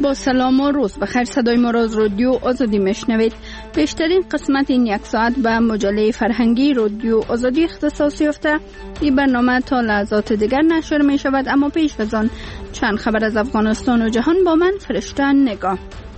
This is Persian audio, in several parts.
با سلام و روز بخیر. صدای ما را از رادیو آزادی میشنوید. بیشترین قسمت این یک ساعت به مجله فرهنگی رادیو آزادی اختصاص یافته. این برنامه تا لحظات دیگر نشر می شود، اما پیش از آن چند خبر از افغانستان و جهان با من فرشته نگاه.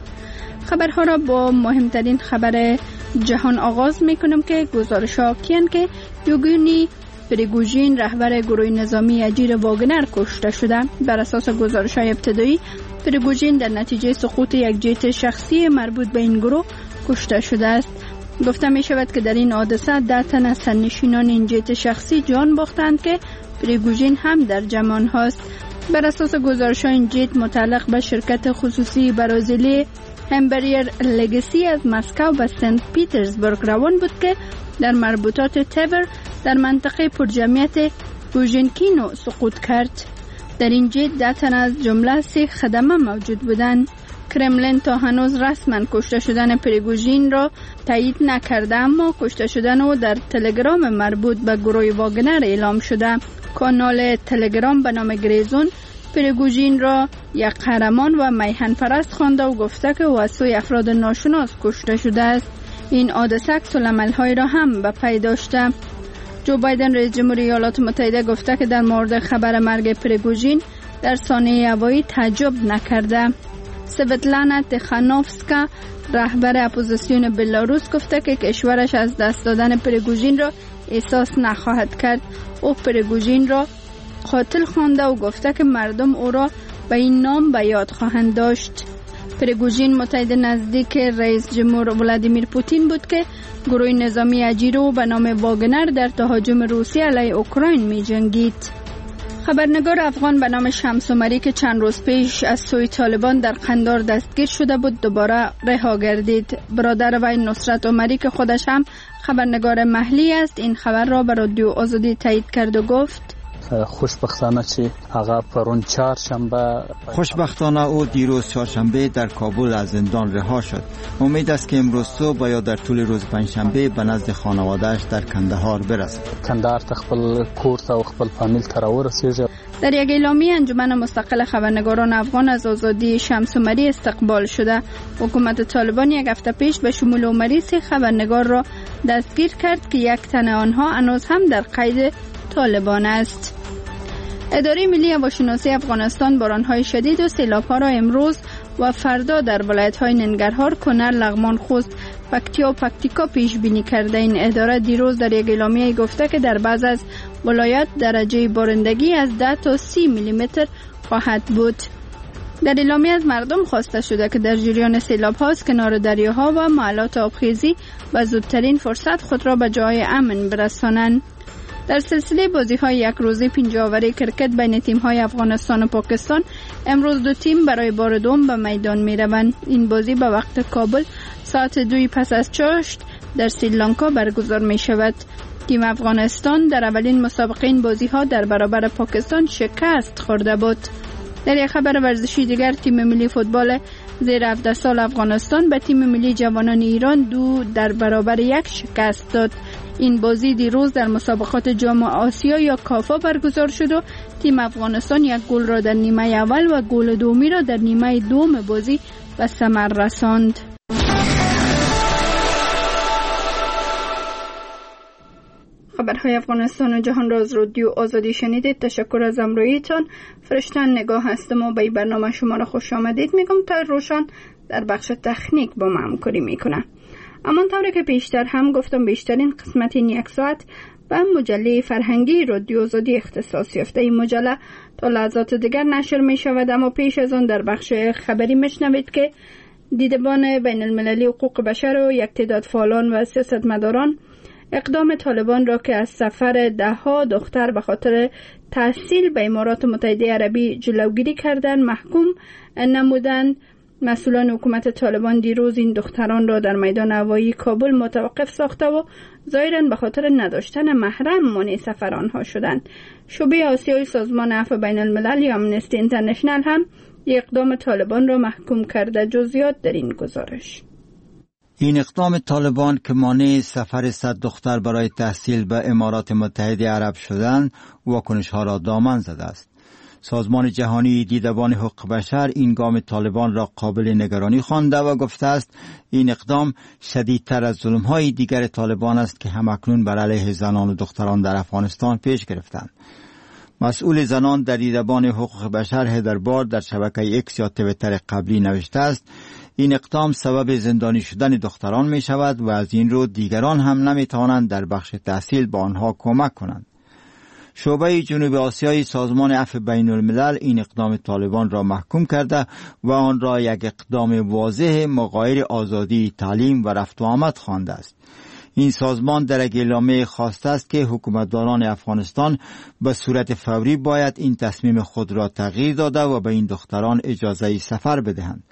خبرها را با مهمترین خبر جهان آغاز می کنم که گزارش ها کیند که یوگونی پریگوژین رهبر گروه نظامی اجیر واگنر کشته شده. بر اساس گزارش های ابتدایی پریگوژین در نتیجه سقوط یک جت شخصی مربوط به این گروه کشته شده است. گفته می شود که در این حادثه 10 تن از سرنشینان این جت شخصی جان باختند که پریگوژین هم در جمع آنهاست. بر اساس گزارش های این جت متعلق به شرکت خصوصی برازیلی همبریر لگسی از مسکو به سنت پیترزبورگ روان بود که در مربوطات تبر در منطقه پرجمعیت گوژنکینو سقوط کرد. در این جت 10 تن از جمله 3 خدمه موجود بودند. کرملین تا هنوز رسما کشته شدن پریگوژین را تایید نکرده، اما کشته شدن او در تلگرام مربوط به گروه واگنر اعلام شده. کانال تلگرام به نام گریزون پریگوژین را یک قهرمان و میهن پرست خوانده و گفته که او از سوی افراد ناشناس کشته شده است. این حادثه عکس‌العمل‌های را هم به پی داشته. جو بایدن رئیس جمهوری ایالات متحده گفته که در مورد خبر مرگ پریگوژین در سانحه هوایی تعجب نکرده. سویتلانا تخانوفسکا رهبر اپوزیسیون بلاروس گفته که کشورش از دست دادن پریگوژین را احساس نخواهد کرد. او پریگوژین را قاتل خوانده و گفته که مردم او را به این نام به یاد خواهند داشت. پریگوژین متحد نزدیک رئیس جمهور ولادیمیر پوتین بود که گروه نظامی اجیر او به نام واگنر در تهاجم روسیه علیه اوکراین می جنگید. خبرنگار افغان به نام شمس عمری که چند روز پیش از سوی طالبان در قندار دستگیر شده بود دوباره رها گردید. برادر وی نصرت عمری که خودش هم خبرنگار محلی است این خبر را به رادیو آزادی تایید کرد و گفت خوشبختانه چی آقا پرون چهارشنبه خوشبختانه او دیروز چهارشنبه در کابل از زندان رها شد. امید است که امروز صبح یا در طول روز پنجشنبه به نزد خانواده‌اش در کندهار برسد. کندهار ته خپل کور ته او خپل فامیل ته راورسیږي. در یک اعلامیه انجمن مستقل خبرنگاران افغان از آزادی شمس عمری استقبال شده. حکومت طالبان یک هفته پیش به شمول عمری 3 خبرنگار را دستگیر کرد که یک تن آنها هنوز هم در قید طالبان است. اداره ملی هواشناسی افغانستان بارانهای شدید و سیلاب‌ها را امروز و فردا در ولایت‌های ننگرهار، کنر، لغمان، خوست، پکتیا و پکتیکا پیش بینی کرده. این اداره دیروز در یک اعلامیه گفته که در بعض از ولایات درجه بارندگی از 10 تا 30 میلیمتر خواهد بود. در اعلامیه از مردم خواسته شده که در جریان سیلاب‌ها از کنار دریاها و محلات آبخیزی و زودترین فرصت خود را به جای امن برسانند. در سلسله بازی‌های یک روزه 50 اوری کرکت بین تیم‌های افغانستان و پاکستان امروز 2 تیم برای بار دوم به میدان می‌روند. این بازی به وقت کابل ساعت 2 پس از چاشت در سریلانکا برگزار می‌شود. تیم افغانستان در اولین مسابقه این بازی‌ها در برابر پاکستان شکست خورده بود. در یک خبر ورزشی دیگر تیم ملی فوتبال زیر 17 سال افغانستان به تیم ملی جوانان ایران 2-1 شکست داد. این بازی دیروز در مسابقات جام آسیا یا کافا برگزار شد و تیم افغانستان 1 گل را در نیمه اول و گل دومی را در نیمه دوم بازی به ثمر رساند. خبرهای افغانستان و جهان را از رادیو آزادی شنیدید. تشکر از همراهیتان. فرشته نگاه هستم و به برنامه شما را خوش آمدید میگم. تا روشن در بخش تکنیک با ما همکاری میکنه. همانطور که پیشتر هم گفتم بیشترین قسمت این یک ساعت به مجله فرهنگی رادیو آزادی اختصاص یافته. این مجله تا لحظات دیگر نشر می شود، اما پیش از آن در بخش خبری میشنوید که دیدبان بین المللی حقوق بشر و یک تعداد فعالان و سیاستمداران اقدام طالبان را که از سفر 10 دختر به خاطر تحصیل به امارات متحده عربی جلوگیری کردن محکوم نمودند. مسئولان حکومت طالبان دیروز این دختران را در میدان هوایی کابل متوقف ساخته و ظاهراً به خاطر نداشتن محرم مانع سفر آنها شدند. شعبه آسیایی سازمان عفو بین الملل یا آمنستی اینترنشنال هم اقدام طالبان را محکوم کرده. جزئیات در این گزارش. این اقدام طالبان که مانع سفر 100 دختر برای تحصیل به امارات متحده عرب شدند واکنش‌ها را دامن زده است. سازمان جهانی دیدبان حقوق بشر این گام طالبان را قابل نگرانی خوانده و گفته است این اقدام شدیدتر از ظلم‌های دیگر طالبان است که همکنون بر علیه زنان و دختران در افغانستان پیش گرفتند. مسئول زنان در دیدبان حقوق بشر هدربار در شبکه اکس یا تویتر قبلی نوشته است این اقدام سبب زندانی شدن دختران می شود و از این رو دیگران هم نمی توانند در بخش تحصیل با آنها کمک کنند. شعبه جنوب آسیای سازمان عفو بین الملل این اقدام طالبان را محکوم کرده و آن را یک اقدام واضح مغایر آزادی تعلیم و رفت و آمد خوانده است. این سازمان در یک اعلامیه خواسته است که حکومتداران افغانستان به صورت فوری باید این تصمیم خود را تغییر داده و به این دختران اجازه سفر بدهند.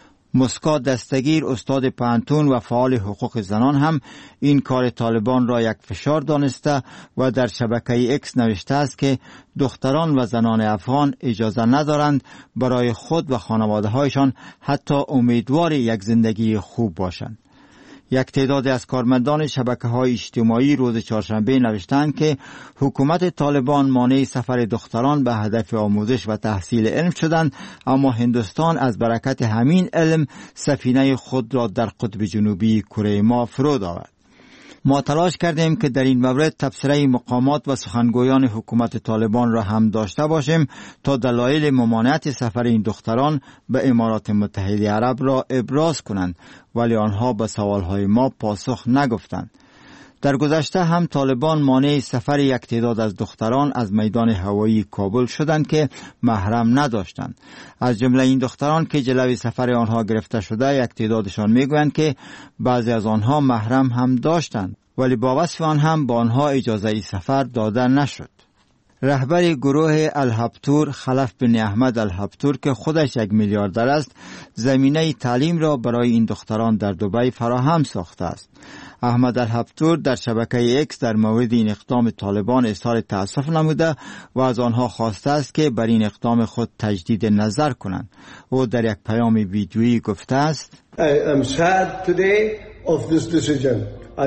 مسکا دستگیر استاد پانتون و فعال حقوق زنان هم این کار طالبان را یک فشار دانسته و در شبکه اکس نوشته است که دختران و زنان افغان اجازه ندارند برای خود و خانواده هایشان حتی امیدوار یک زندگی خوب باشند. یک تعداد از کارمندان شبکه‌های اجتماعی روز چهارشنبه نوشتند که حکومت طالبان مانع سفر دختران به هدف آموزش و تحصیل علم شدند، اما هندوستان از برکت همین علم سفینه خود را در قطب جنوبی کره ماه فرود آورد. ما تلاش کردیم که در این مورد تبصره مقامات و سخنگویان حکومت طالبان را هم داشته باشیم تا دلایل ممانعت سفر این دختران به امارات متحده عرب را ابراز کنند، ولی آنها به سوالهای ما پاسخ نگفتند. در گذشته هم طالبان مانع سفر یک تعداد از دختران از میدان هوایی کابل شدند که محرم نداشتند. از جمله این دختران که جلوی سفر آنها گرفته شده، یک تعدادشان میگویند که بعضی از آنها محرم هم داشتند، ولی با وصف آن هم با آنها اجازه سفر داده نشد. رهبر گروه الهبتور خلف بن احمد الهبتور که خودش یک میلیاردر است، زمینه تعلیم را برای این دختران در دبی فراهم ساخته است. احمد الهبتور در شبکه اکس در مورد این اقدام طالبان اظهار تأسف نموده و از آنها خواسته است که بر این اقدام خود تجدید نظر کنند. او در یک پیام ویدیویی گفته است I am sad today of this decision.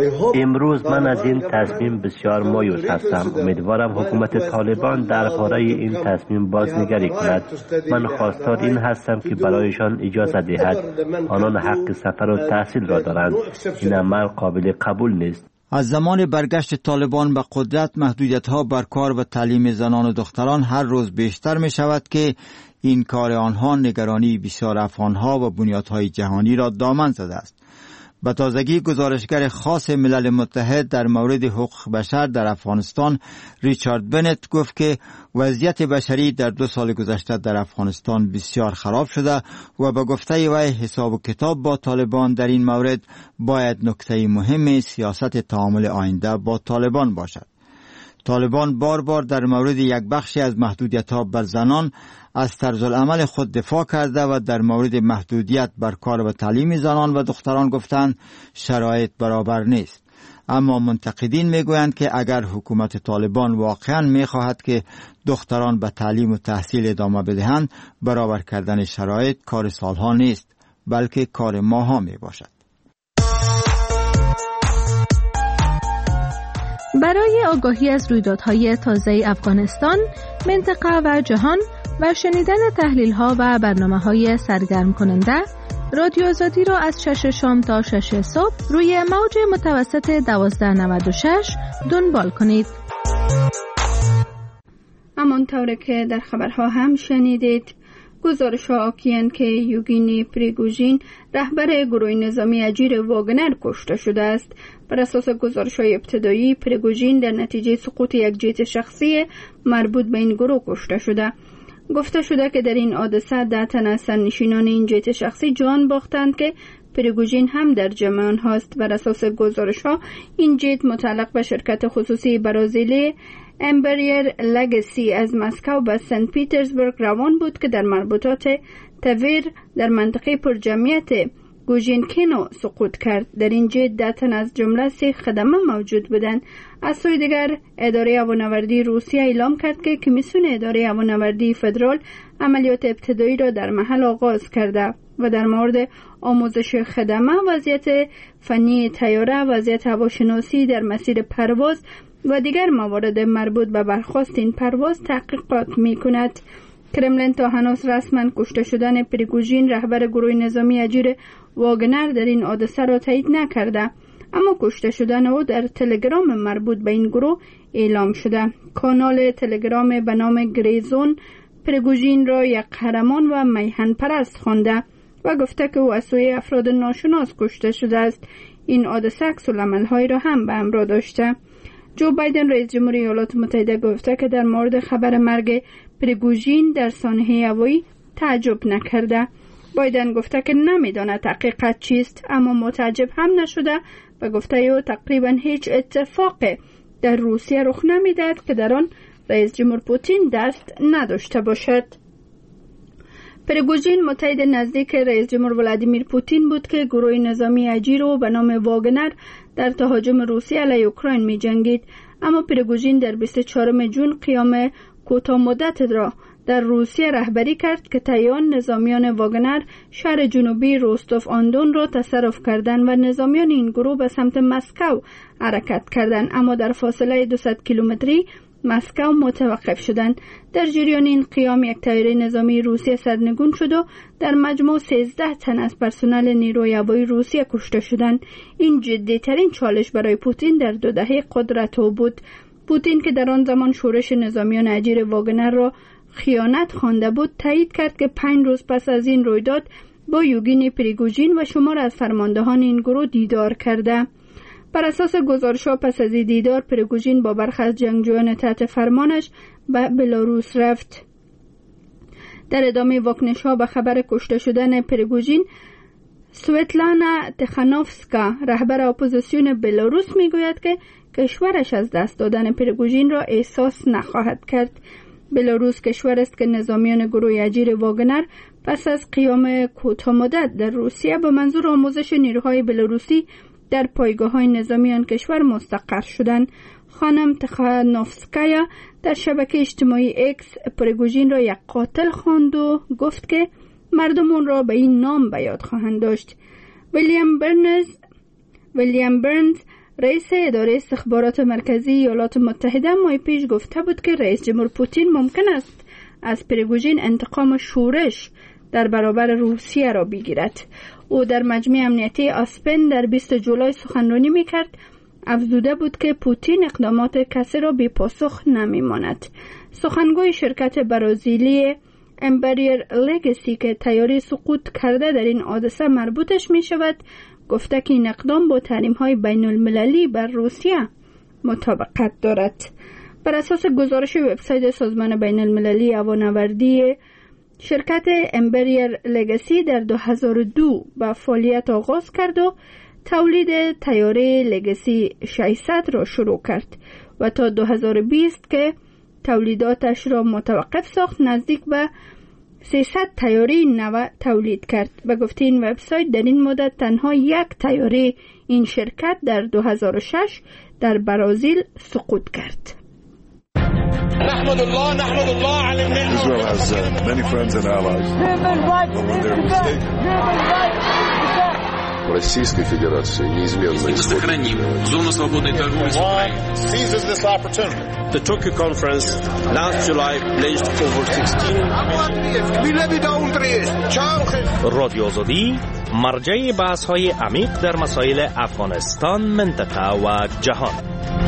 امروز من از این تصمیم بسیار مایوس هستم. امیدوارم حکومت طالبان درباره این تصمیم بازنگری کند. من خواستار این هستم که برایشان اجازه دهد. آنان حق سفر و تحصیل را دارند. این عمل قابل قبول نیست. از زمان برگشت طالبان به قدرت محدودیت‌ها بر کار و تعلیم زنان و دختران هر روز بیشتر می شود که این کار آنها نگرانی بسیار افغان‌ها و بنیادهای جهانی را دامن زده است. به تازگی گزارشگر خاص ملل متحد در مورد حقوق بشر در افغانستان ریچارد بنت گفت که وضعیت بشری در 2 سال گذشته در افغانستان بسیار خراب شده و به گفته وی حساب و کتاب با طالبان در این مورد باید نکته مهم سیاست تعامل آینده با طالبان باشد. طالبان بار بار در مورد یک بخشی از محدودیت‌ها بر زنان از طرز العمل خود دفاع کرده و در مورد محدودیت بر کار و تعلیم زنان و دختران گفتند شرایط برابر نیست. اما منتقدین میگویند که اگر حکومت طالبان واقعا میخواهد که دختران به تعلیم و تحصیل ادامه بدهند، برابر کردن شرایط کار سالها نیست، بلکه کار ماها میباشد. برای آگاهی از رویدادهای تازه افغانستان، منطقه و جهان و شنیدن تحلیل‌ها و برنامه‌های سرگرم کننده، رادیو آزادی را از 6 شام تا 6 صبح روی موج متوسط 1296 دنبال کنید. همانطور که در خبرها هم شنیدید، گزارش‌ها آکیند که یوگینی پریگوژین رهبر گروه نظامی اجیر واگنر کشته شده است. بر اساس گزارش‌های ابتدایی، پریگوژین در نتیجه سقوط یک جت شخصی مربوط به این گروه کشته شده. گفته شده که در این حادثه 10 تن از سرنشینان این جت شخصی جان باختند که پریگوژین هم در جمع آنهاست. بر اساس گزارش‌ها این جت متعلق به شرکت خصوصی برازیلی امبریر لگسی از مسکو به سن پیترزبورگ روان بود که در مربوطات تویر در منطقه پرجمعیت گوژینکینو سقوط کرد. در این جت 10 تن از جمله 3 خدمه موجود بودند. از سوی دیگر اداره هوانوردی روسیه اعلام کرد که کمیسیون اداره هوانوردی فدرال عملیات ابتدایی را در محل آغاز کرده و در مورد آموزش خدمه، وضعیت فنی طیاره، وضعیت هواشناسی در مسیر پرواز و دیگر موارد مربوط به برخواست این پرواز تحقیقات می کند. کرملین تا هنوز رسما کشته شدن پریگوژین رهبر گروه نظامی اجیر واگنر در این حادثه را تایید نکرده، اما کشته شدن او در تلگرام مربوط به این گروه اعلام شده. کانال تلگرام به نام گریزون پریگوژین را یک قهرمان و میهن پرست خوانده و گفته که او از سوی افراد ناشناس کشته شده است. این حادثه عکس‌العمل‌های را هم به همراه داشته. جو بایدن رئیس جمهوری ایالات متحده گفته که در مورد خبر مرگ پریگوژین در سانحه هوایی تعجب نکرده. بایدن گفته که نمیداند حقیقت چیست، اما متعجب هم نشده و گفته او تقریبا هیچ اتفاق در روسیه رخ نمیدهد که در آن رئیس جمهور پوتین دست نداشته باشد. پریگوژین متحد نزدیک رئیس جمهور ولادیمیر پوتین بود که گروه نظامی اجیر او به نام واگنر در تهاجم روسیه علیه اوکراین می جنگید، اما پریگوژین در 24 جون قیام کوتاه مدت را در روسیه رهبری کرد که تایان نظامیان واگنر شهر جنوبی روستوف آندون را تصرف کردند و نظامیان این گروه به سمت مسکو حرکت کردند، اما در فاصله 200 کیلومتری مسکو متوقف شدند. در جریان این قیام یک طیاره نظامی روسیه سرنگون شد و در مجموع 13 تن از پرسنل نیروی هوایی روسیه کشته شدند. این جدی‌ترین چالش برای پوتین در 2 دهه قدرت او بود. پوتین که در آن زمان شورش نظامیان اجیر واگنر را خیانت خوانده بود، تایید کرد که 5 روز پس از این رویداد با یوگینی پریگوژین و شمار از فرماندهان این گروه دیدار کرده. بر اساس گزارش‌ها پس از دیدار پریگوژین با برخی از جنگجویان تحت فرمانش به بلاروس رفت. در ادامه واکنش‌ها به خبر کشته شدن پریگوژین، سویتلانا تخانوفسکا رهبر اپوزیسیون بلاروس میگوید که کشورش از دست دادن پریگوژین را احساس نخواهد کرد. بلاروس کشور است که نظامیان گروه اجیر واگنر پس از قیام کوتاه مدت در روسیه به منظور آموزش نیروهای بلاروسی در پایگاه‌های نظامی آن کشور مستقر شدند. خانم تخانوفسکایا در شبکه اجتماعی اکس پریگوژین را یک قاتل خواند و گفت که مردم آن را به این نام به یاد خواهند داشت. ویلیام برنز رئیس اداره استخبارات مرکزی ایالات متحده ماه پیش گفته بود که رئیس جمهور پوتین ممکن است از پریگوژین انتقام شورش در برابر روسیه را بگیرد. او در مجمع امنیتی آسپن در 20 جولای سخنرانی میکرد. افزوده بود که پوتین اقدامات کسی را بی پاسخ نمیماند. سخنگوی شرکت برازیلی امبریر لگسی که طیاره سقوط کرده در این حادثه مربوطش می شود، گفته که این اقدام با تحریم‌های بین المللی بر روسیه مطابقت دارد. بر اساس گزارش وبسایت سازمان بین المللی هوانوردی، شرکت امبریر لگسی در 2002 با فعالیت آغاز کرد و تولید طیاره لگسی 600 را شروع کرد و تا 2020 که تولیداتش را متوقف ساخت نزدیک به 300 طیاره نو تولید کرد. به گفته این وبسایت در این مدت تنها یک طیاره این شرکت در 2006 در برازیل سقوط کرد. نحمد الله على النعمة. Israel has many friends and allies. Российской Федерации неизменно сохраним зону свободной торговли с Украиной. Seizes this opportunity. The Tokyo conference last July pledged over 16 رادیو آزادی مرجع بحث‌های عمیق در مسائل افغانستان، منطقه و جهان.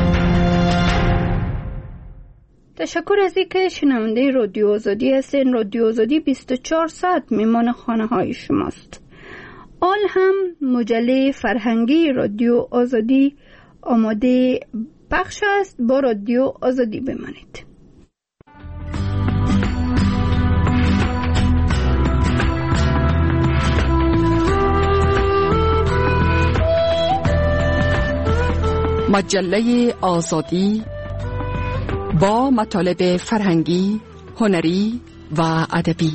تشکر از اینکه شنونده رادیو آزادی هستین. رادیو آزادی 24 ساعت میمان خانه های شماست. آل هم مجله فرهنگی رادیو آزادی آماده پخش است. با رادیو آزادی بمانید. مجله آزادی با مطالب فرهنگی، هنری و ادبی.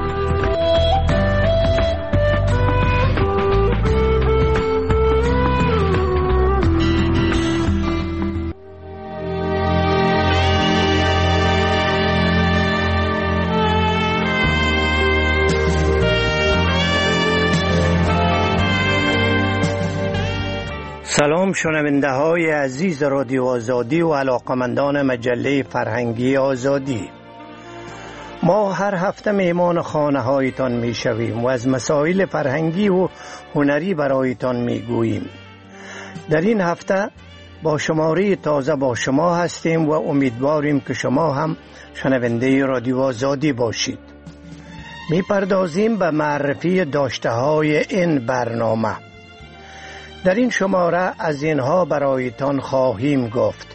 سلام شنونده های عزیز رادیو آزادی و علاقمندان مجله فرهنگی آزادی. ما هر هفته میمان خانه هایتان می شویم و از مسائل فرهنگی و هنری برایتان می گوییم. در این هفته با شماره تازه با شما هستیم و امیدواریم که شما هم شنونده رادیو آزادی باشید. می پردازیم به معرفی داشته های این برنامه. در این شماره از اینها برایتان خواهیم گفت.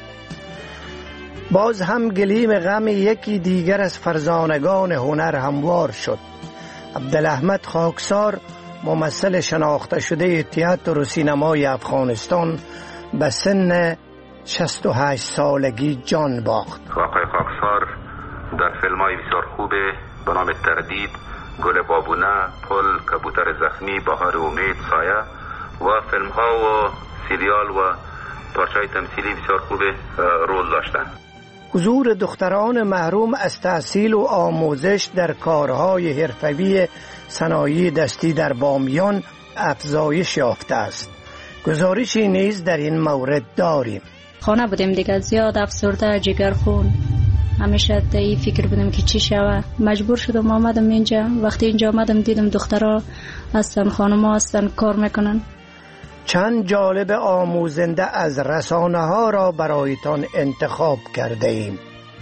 باز هم گلیم غم یکی دیگر از فرزانگان هنر هموار شد. عبدالاحمد خاکسار، ممثل شناخته شده تئاتر و سینمای افغانستان، به سن 68 سالگی جان باخت. آقای خاکسار در فیلم‌های بسیار خوبه به نام تردید، گل بابونه، پل، کبوتر زخمی، بهار امید، سایه و فیلم‌ها و سریال و پارچه‌های تمثیلی بسیار خوبه رول داشتن. حضور دختران محروم از تحصیل و آموزش در کارهای حرفه‌ای صنایع دستی در بامیان افزایش یافته است. گزارشی نیز در این مورد داریم. خانه بودیم دیگه، زیاد افسرده، جگرخون، همیشه در این فکر بودم که چی شوه. مجبور شدم آمدم اینجا. وقتی اینجا آمدم دیدم دخترها هستن، خانم‌ها هستن، کار میکنن. چند جالب آموزنده از رسانه ها را برایتان انتخاب کرده ایم.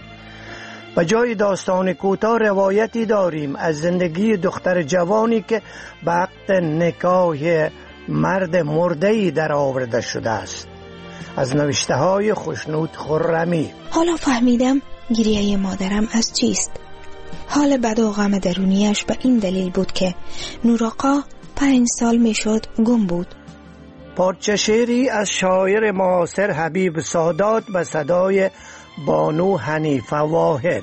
به جای داستان کوتاه روایتی داریم از زندگی دختر جوانی که به عقد نکاح مرد مرده‌ای در آورده شده است. از نوشته های خوشنود خرمی. حالا فهمیدم گریه مادرم از چیست. حال بد و غم درونیش به این دلیل بود که نورآقا 5 سال میشد گم بود. پارچه شعری از شاعر معاصر حبیب سادات به صدای بانو حنیفه واحد.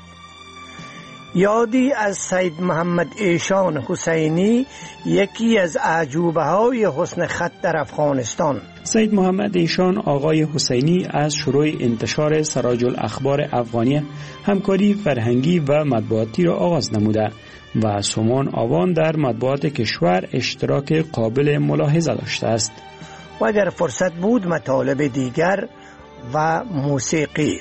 یادی از سید محمد ایشان حسینی، یکی از اعجوبه های حسن خط در افغانستان. سید محمد ایشان آقای حسینی از شروع انتشار سراج الاخبار افغانی همکاری فرهنگی و مطبوعاتی را آغاز نموده و سومان آوان در مطبوعات کشور اشتراک قابل ملاحظه داشته است. و اگر فرصت بود مطالب دیگر و موسیقی.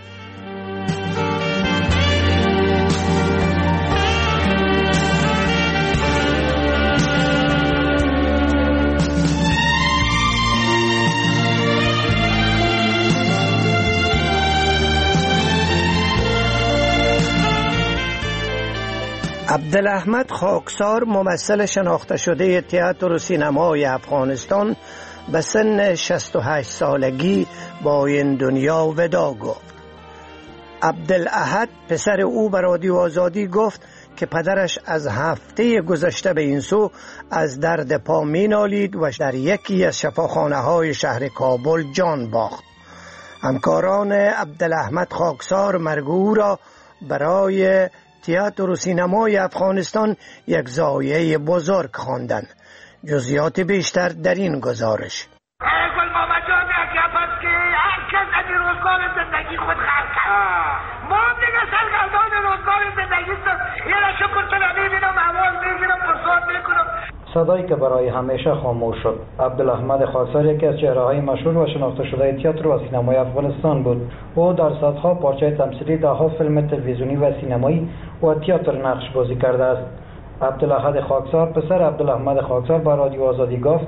عبدالاحمد خاکسار، ممثل شناخته شده تئاتر و سینمای افغانستان، به سن 68 سالگی با این دنیا وداع گفت. عبدالاحد پسر او به رادیو آزادی گفت که پدرش از هفته گذشته به این سو از درد پا می نالید و در یکی از شفاخانه های شهر کابل جان باخت. همکاران عبدالاحمد خاکسار مرگ او را برای تئاتر و سینمای افغانستان یک ضایعه بزرگ خواندند. جزئیات بیشتر در این گزارش. گل محمد جان اگه که هر کس از روزگار زندگی خود خلق کرد. ما دیگه سرگردان روزگار زندگی است. یه شکر تو نمیبینم، آواز میگیرم، پرسان میکنم. صدایی که برای همیشه خاموش شد. عبدالاحمد خاکسار یکی از چهره‌های مشهور و شناخته شده تئاتر و سینمای افغانستان بود. او در صدها پارچه تمثیلی، ده‌ها فیلم تلویزیونی و سینمایی و تئاتر نقش بازی کرده است. عبدالاحد خاکسار، پسر عبدالاحمد خاکسار، به رادیو آزادی گفت: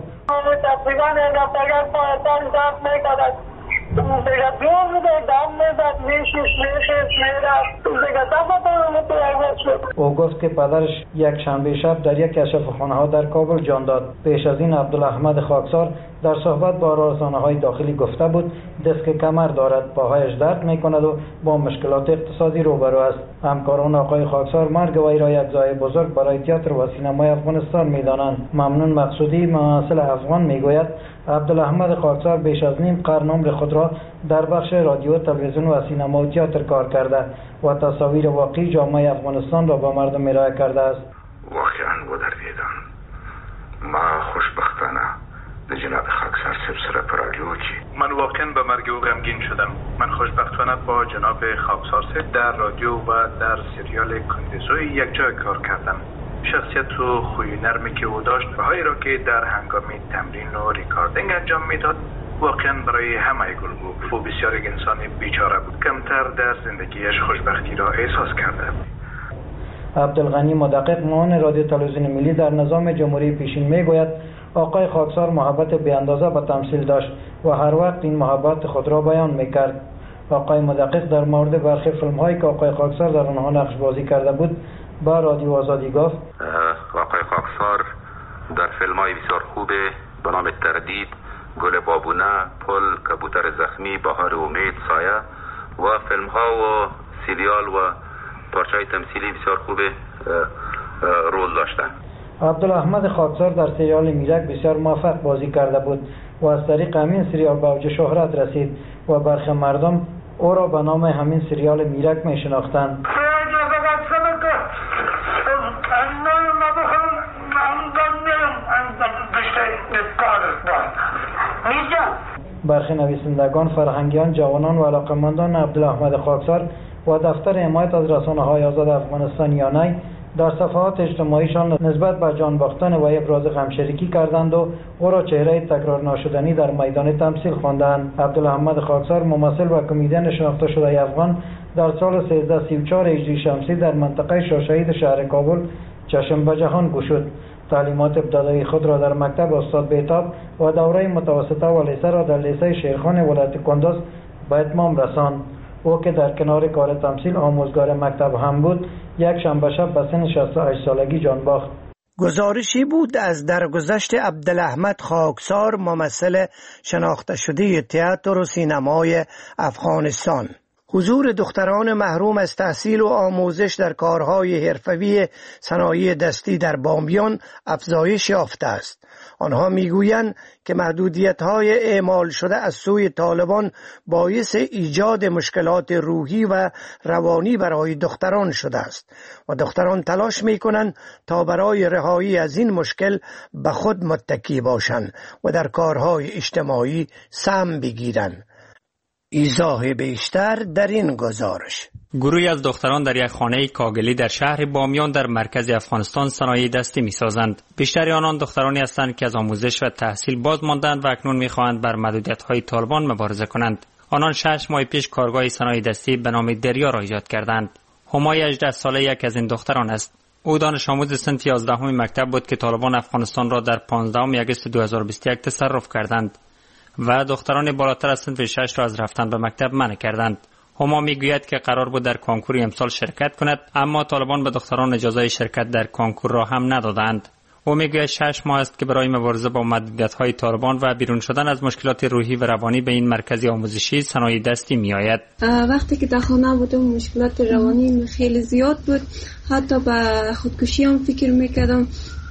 او گفت که پدرش یک شنبه شب در یک از شفاخانه‌ها در کابل جان داد. پیش از این عبدالاحمد خاکسار در صحبت با رسانه‌های داخلی گفته بود دست کمر دارد، پاهایش درد می‌کند و با مشکلات اقتصادی روبرو است. همکاران آقای خاکسار مرگ وی را یک ضایعه بزرگ برای تئاتر و سینمای افغانستان می‌دانند. ممنون مقصودی، ممثل افغان، میگوید عبدالاحمد خاکسار بیش از نیم قرن عمر خود را در بخش رادیو، تلویزیون و سینما و تئاتر کار کرده و تصاویر واقعی جامعه افغانستان را به مردم ارائه کرده است. واقعا بدردیدم. ما خوشبختانه به جناب خاکسار سر پرالیو کی من واقعا به مرگ او غمگین شدم. من خوشبختانه با جناب خاکسار در رادیو و در سریال کندزوی یک جای کار کردم. شخصیت و خوی نرمی که او داشت و هایی را که در هنگام تمرین و ریکاردینگ انجام میداد واقعا برای همه گل بود. او بسیار یک انسان بیچاره بود. کمتر در زندگیش خوشبختی را احساس کرده. عبدالغنی مدقق معاون رادیو تلویزیون ملی در نظام جمهوری پیشین میگوید آقای خاکسار محبت بی‌اندازه به تمثیل داشت و هر وقت این محبت خود را بیان میکرد. آقای مدقق در مورد برخی فیلم هایی که آقای خاکسار در آنها نقش بازی کرده بود با رادیو آزادی گفت آقای خاکسار در فیلم های بسیار خوب به نام تردید، گل بابونه، پل، کبوتر زخمی، بهار امید، سایه و فیلم ها و سریال و پارچه تمثیلی بسیار خوب رول داشتند. عبدالاحمد خاکسار در سریال میرک بسیار موفق بازی کرده بود و از طریق همین سریال به اوج شهرت رسید و برخی مردم او را به نام همین سریال میرک می شناختند. برخی نویسندگان، فرهنگیان، جوانان و علاقه‌مندان عبدالاحمد خاکسار و دفتر حمایت از رسانه‌های آزاد افغانستان یانای در صفحات اجتماعیشان نسبت به جان باختن و ابراز غمشریکی کردند و او را چهره تکرار ناشدنی در میدان تمثیل خواندند. عبدالاحمد خاکسار ممثل و کمدین شناخته شده افغان در سال 1334 هجری شمسی در منطقه شاهشهید شهر کابل چشم به جهان گشود. تعلیمات ابتدایی خود را در مکتب استاد بیتاب و دوره متوسطه و لیسه را در لیسه شیرخان ولایت کندوز به اتمام رساند. او که در کنار کار تمثیل آموزگار مکتب هم بود، یک شنبه شب به سن 68 سالگی جان باخت. گزارشی بود از درگذشت عبدالاحمد خاکسار، ممثل شناخته شده تئاتر و سینمای افغانستان. حضور دختران محروم از تحصیل و آموزش در کارهای حرفه‌ای صنایع دستی در بامیان افزایش یافته است. آنها میگویند که محدودیت‌های اعمال شده از سوی طالبان باعث ایجاد مشکلات روحی و روانی برای دختران شده است و دختران تلاش می‌کنند تا برای رهایی از این مشکل به خود متکی باشند و در کارهای اجتماعی سهم بگیرند. ایضاح بیشتر در این گزارش. گروهی از دختران در یک خانه کاگلی در شهر بامیان در مرکز افغانستان صنایع دستی می‌سازند. بیشتر آنان دخترانی هستند که از آموزش و تحصیل باز ماندند و اکنون می‌خواهند بر محدودیت‌های طالبان مبارزه کنند. آنان 6 ماه پیش کارگاه صنایع دستی به نام دریا را ایجاد کردند. همای 18 ساله یک از این دختران است. او دانش آموز صنف 11 مکتب بود که طالبان افغانستان را در 15 آگوست 2021 تصرف کردند و دختران بالاتر از صنف 6 را از رفتن به مکتب منع کردند. هما میگوید که قرار بود در کنکور امسال شرکت کند، اما طالبان به دختران اجازه شرکت در کنکور را هم ندادند. او میگوید 6 ماه است که برای مبارزه با محدودیت‌های طالبان و بیرون شدن از مشکلات روحی و روانی به این مرکز آموزشی صنایع دستی میآید. وقتی که در خانه بودم مشکلات روانی خیلی زیاد بود، حتی به خودکشی هم فکر میکردم،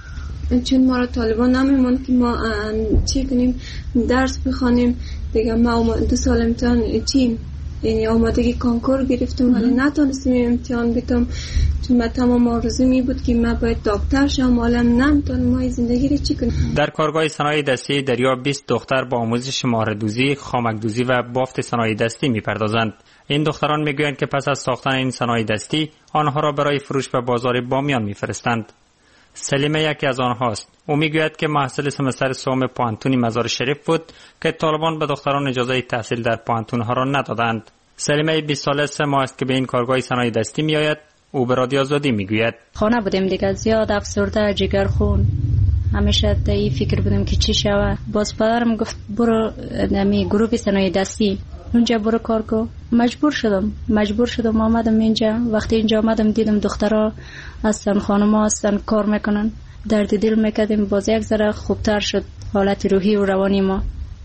چون ما را طالبان نمیمون که ما چی کنیم، درس بخوانیم دیگه. ما 2 سال امتحان چیم، یعنی آمادگی کنکور گرفتم ولی نتونستم امتحان بدم، چون من تمام آرزو می بود که من باید دکتر شم، حالا نمیتونم ما زندگی رو چی کنیم. در کارگاه صنایع دستی دریا 20 دختر با آموزش مهره‌دوزی، خامک‌دوزی و بافت صنایع دستی میپردازند. این دختران میگویند که پس از ساختن این صنایع دستی آنها را برای فروش به بازار بامیان میفرستند. سلیمه یکی از آنهاست. او میگوید که محصل سمستر سوم پانتونی مزار شریف بود که طالبان به دختران اجازه تحصیل در پانتونها را ندادند. سلیمه 20 ساله 3 ماه است که به این کارگاه صنایع دستی میآید. او به رادیو آزادی میگوید خانه بودیم دیگه، زیاد افسرده، جگرخون، همیشه در این فکر بودیم که چی شوه. باز پدرم گفت برو نمی گروه صنایع دستی اونجا برو کار کو. مجبور شدم آمدم اینجا. وقتی اینجا آمدم دیدم دخترها هستن، خانم‌ها هستن، کار میکنن، درد دل میکردیم. باز یک ذره خوبتر شد حالت روحی و روانی ما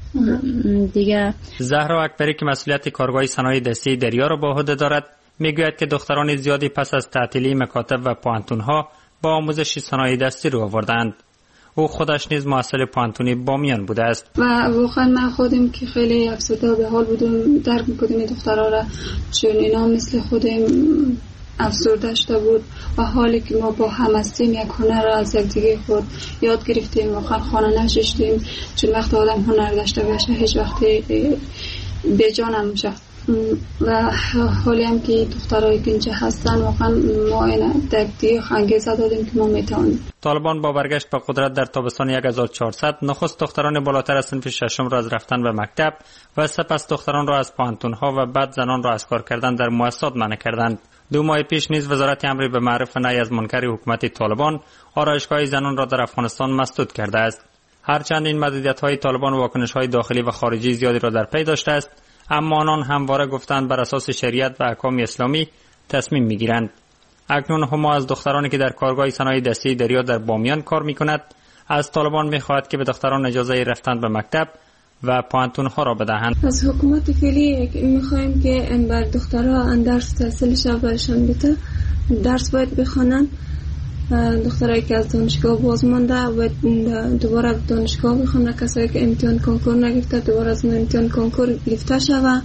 دیگه. زهرا اکبری که مسئولیت کارگاه صنایع دستی دریا را به عهده دارد میگوید که دختران زیادی پس از تعطیلی مکاتب و پانتونها با آموزش صنایع دستی رو آوردند. او خودش نیز محصل پانتونی بامیان بوده است و واقعا من خودم که خیلی افسرده به حال بودم، درک می‌کردم این دخترها را، چون اینا مثل خودم افسرده شده بود و حالی که ما با هم هستیم یک هنر را از یکدیگه خود یاد گرفتیم. واقعا خانه نشستیم، چون وقت آدم هنر داشته باشه هیچ وقت به جان هم و حالی هم که دخترایی که اینجا هستن واقعا ما این دقیق انگیزه دادیم که ما میتونیم. طالبان با برگشت به قدرت در تابستان 1400 نخست دختران بالاتر از صنف ششم را از رفتن به مکتب و سپس دختران را از پانتونها و بعد زنان را از کار کردن در مؤسسات منع کردند. 2 ماه پیش نیز وزارت امر به معروف و نهی از منکر حکومت طالبان آرایشگاه زنان را در افغانستان مسدود کرده است. هرچند این محدودیت‌های طالبان واکنش‌های داخلی و خارجی زیادی را در پی داشته است، اما آنان همواره گفتند بر اساس شریعت و احکام اسلامی تصمیم می‌گیرند. اکنون هما از دخترانی که در کارگاه صنایع دستی دریا در بامیان کار می‌کند از طالبان می‌خواهد که به دختران اجازه رفتن به مکتب و پانتون‌ها را بدهند. از حکومت فعلی می‌خوایم که این بر دخترها درس تحصیلش برشان بده، درس باید بخوانند. دخترایی که از دانشگاه باز مانده و دوباره دانشگاه بخونه، کسایی که امتحان کنکور نگرفته دوباره از امتحان کنکور گرفته شود.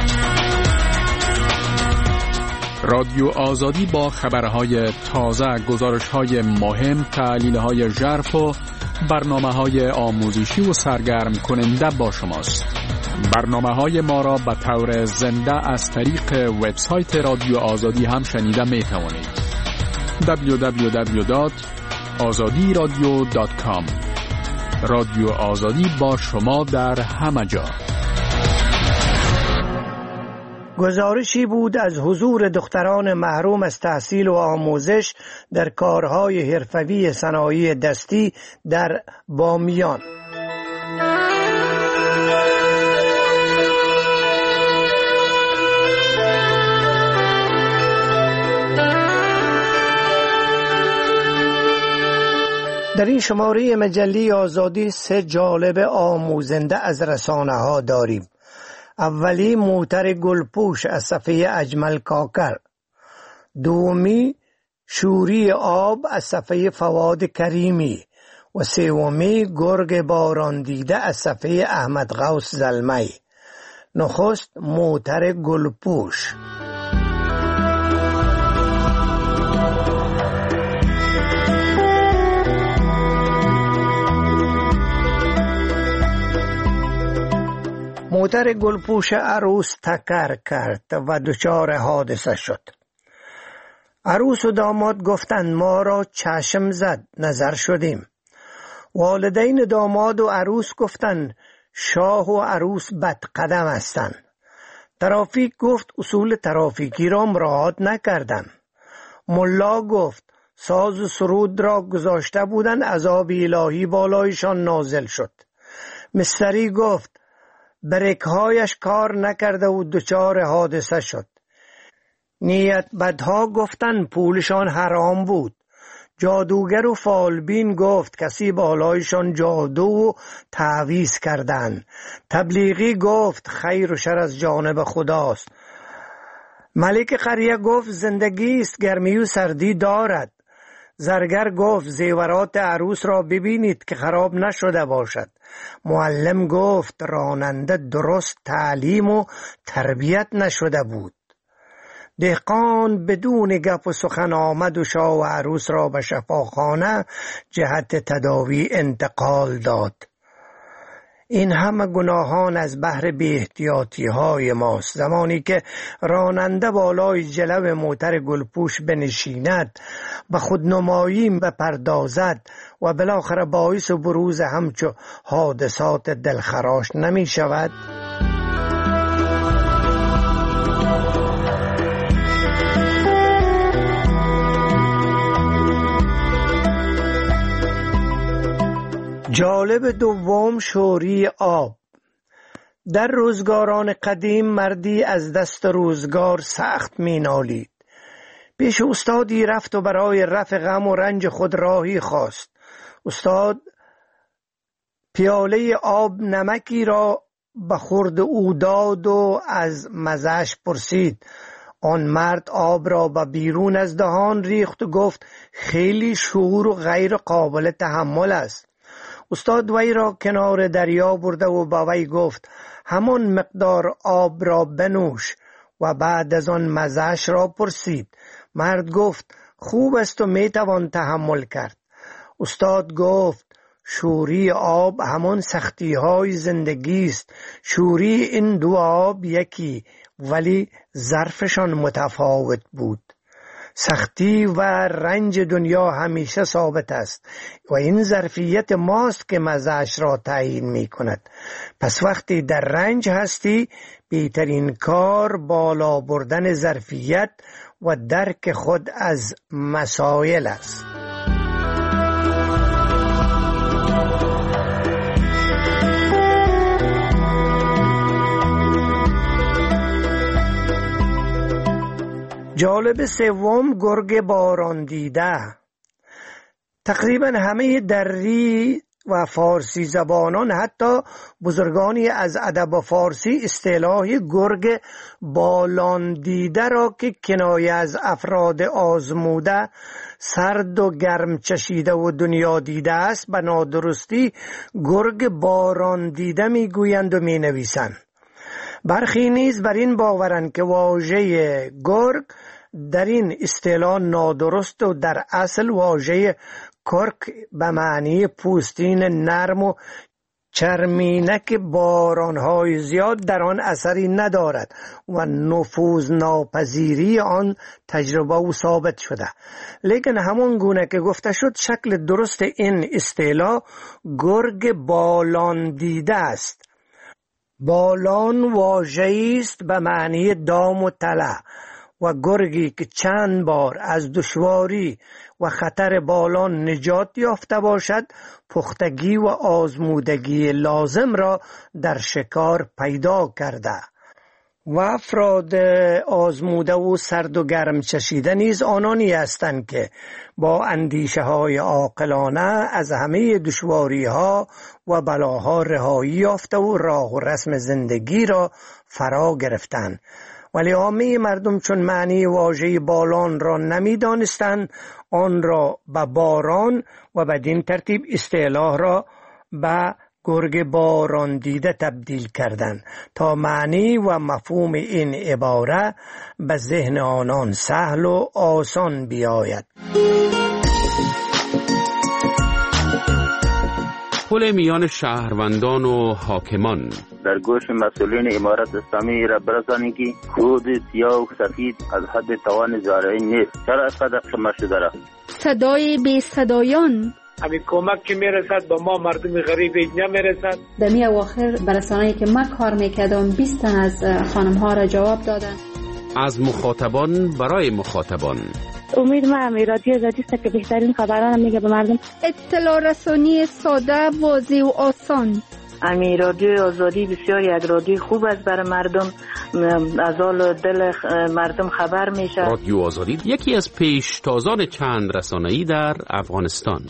رادیو آزادی با خبرهای تازه، گزارش‌های مهم، تحلیل‌های ژرف و برنامه‌های آموزشی و سرگرم کننده با شماست. برنامه‌های ما را به طور زنده از طریق وبسایت رادیو آزادی هم شنیده می‌توانید. www.azadiradio.com. رادیو آزادی با شما در همه جا. گزارشی بود از حضور دختران محروم از تحصیل و آموزش در کارهای حرفوی صنایع دستی در بامیان. در این شماره مجله آزادی 3 جالب آموزنده از رسانه ها داریم. اولی موتر گلپوش از صفحه اجمل کاکر، دومی شوری آب از صفحه فواد کریمی و سومی گرگ باران دیده از صفحه احمد غوث زلمی. نخست موتر گلپوش. موتر گلپوش عروس تکر کرد و دچار حادثه شد. عروس و داماد گفتند ما را چشم زد، نظر شدیم. والدین داماد و عروس گفتند شاه و عروس بدقدم هستند. ترافیک گفت اصول ترافیکی را مراعات نکردند. ملا گفت ساز و سرود را گذاشته بودند، عذاب الهی بالایشان نازل شد. مستری گفت بریک‌هایش کار نکرده و دچار حادثه شد. نیت بدها گفتن پولشان حرام بود. جادوگر و فالبین گفت کسی بالایشان جادو و تعویض کردند. تبلیغی گفت خیر و شر از جانب خداست. ملک قریه گفت زندگی است گرمی و سردی دارد. زرگر گفت زیورات عروس را ببینید که خراب نشده باشد. معلم گفت راننده درست تعلیم و تربیت نشده بود. دهقان بدون گپ و سخن آمد و شاه و عروس را به شفاخانه جهت تداوی انتقال داد. این همه گناهان از بحر بی احتیاطی های ماست. زمانی که راننده بالای جلو موتر گلپوش بنشیند، به خودنمایی بپردازد و بالاخره باعث بروز همچو حادثات دلخراش نمی شود. جالب دوم شوری آب. در روزگاران قدیم مردی از دست روزگار سخت می نالید. پیش استادی رفت و برای رفع غم و رنج خود راهی خواست. استاد پیاله آب نمکی را به خورد او داد و از مزه‌اش پرسید. آن مرد آب را به بیرون از دهان ریخت و گفت خیلی شور و غیر قابل تحمل است. استاد وی را کنار دریا برده و با وی گفت همان مقدار آب را بنوش و بعد از آن مزه‌اش را پرسید. مرد گفت خوب است و می توان تحمل کرد. استاد گفت شوری آب همان سختی های زندگی است. شوری این دو آب یکی ولی ظرفشان متفاوت بود. سختی و رنج دنیا همیشه ثابت است و این ظرفیت ماست که مزه‌اش را تعیین می کند. پس وقتی در رنج هستی بهترین کار بالا بردن ظرفیت و درک خود از مسائل است. جالب سوم، گرگ باران دیده. تقریبا همه دری و فارسی زبانان، حتی بزرگانی از ادب فارسی، اصطلاح گرگ بالان دیده را که کنایه از افراد آزموده، سرد و گرم چشیده و دنیا دیده است، به نادرستی گرگ باران دیده می گویند و می نویسند. برخی نیز بر این باورند که واژه گرگ در این اصطلاح نادرست و در اصل واژه کرک به معنی پوستین نرم و چرمینک بارانهای زیاد در آن اثری ندارد و نفوذ ناپذیری آن تجربه و ثابت شده. لیکن همون گونه که گفته شد، شکل درست این اصطلاح گرگ بالان دیده است. بالان واژه‌ای است به معنی دام و تله و گرگی که چند بار از دشواری و خطر بالان نجات یافته باشد، پختگی و آزمودگی لازم را در شکار پیدا کرده. و افراد آزموده و سرد و گرم چشیده نیز آنانی هستند که با اندیشه های عاقلانه از همه دشواری ها و بلاها رهایی یافته و راه و رسم زندگی را فرا گرفتند. ولی عامه مردم چون معنی واژه بالان را نمی دانستند، آن را به باران و بدین ترتیب اصطلاح را به گرگ باران دیده تبدیل کردند تا معنی و مفهوم این عباره به ذهن آنان سهل و آسان بیاید. پل میان شهروندان و حاکمان. در گوش مسئولین امارت اسلامی را برسانید که خود سیاه و سفید از حد توان زارعی نیست. چرا صدق شما شده را؟ صدای بی صدایان. همین کمک که میرسد با ما مردم غریب نمیرسد. در می اواخر برسانه‌ای که من کار میکردم 20 تن از خانم ها را جواب دادن. از مخاطبان برای مخاطبان. امید من رادیو آزادی است که بهترین خبران میگه به مردم. اطلاع رسانی ساده، واضح و آسان. رادیو آزادی بسیار یک رادیو خوب است برای مردم، از حال دل مردم خبر میشه. رادیو آزادی یکی از پیشتازان چند رسانه‌ای در افغانستان.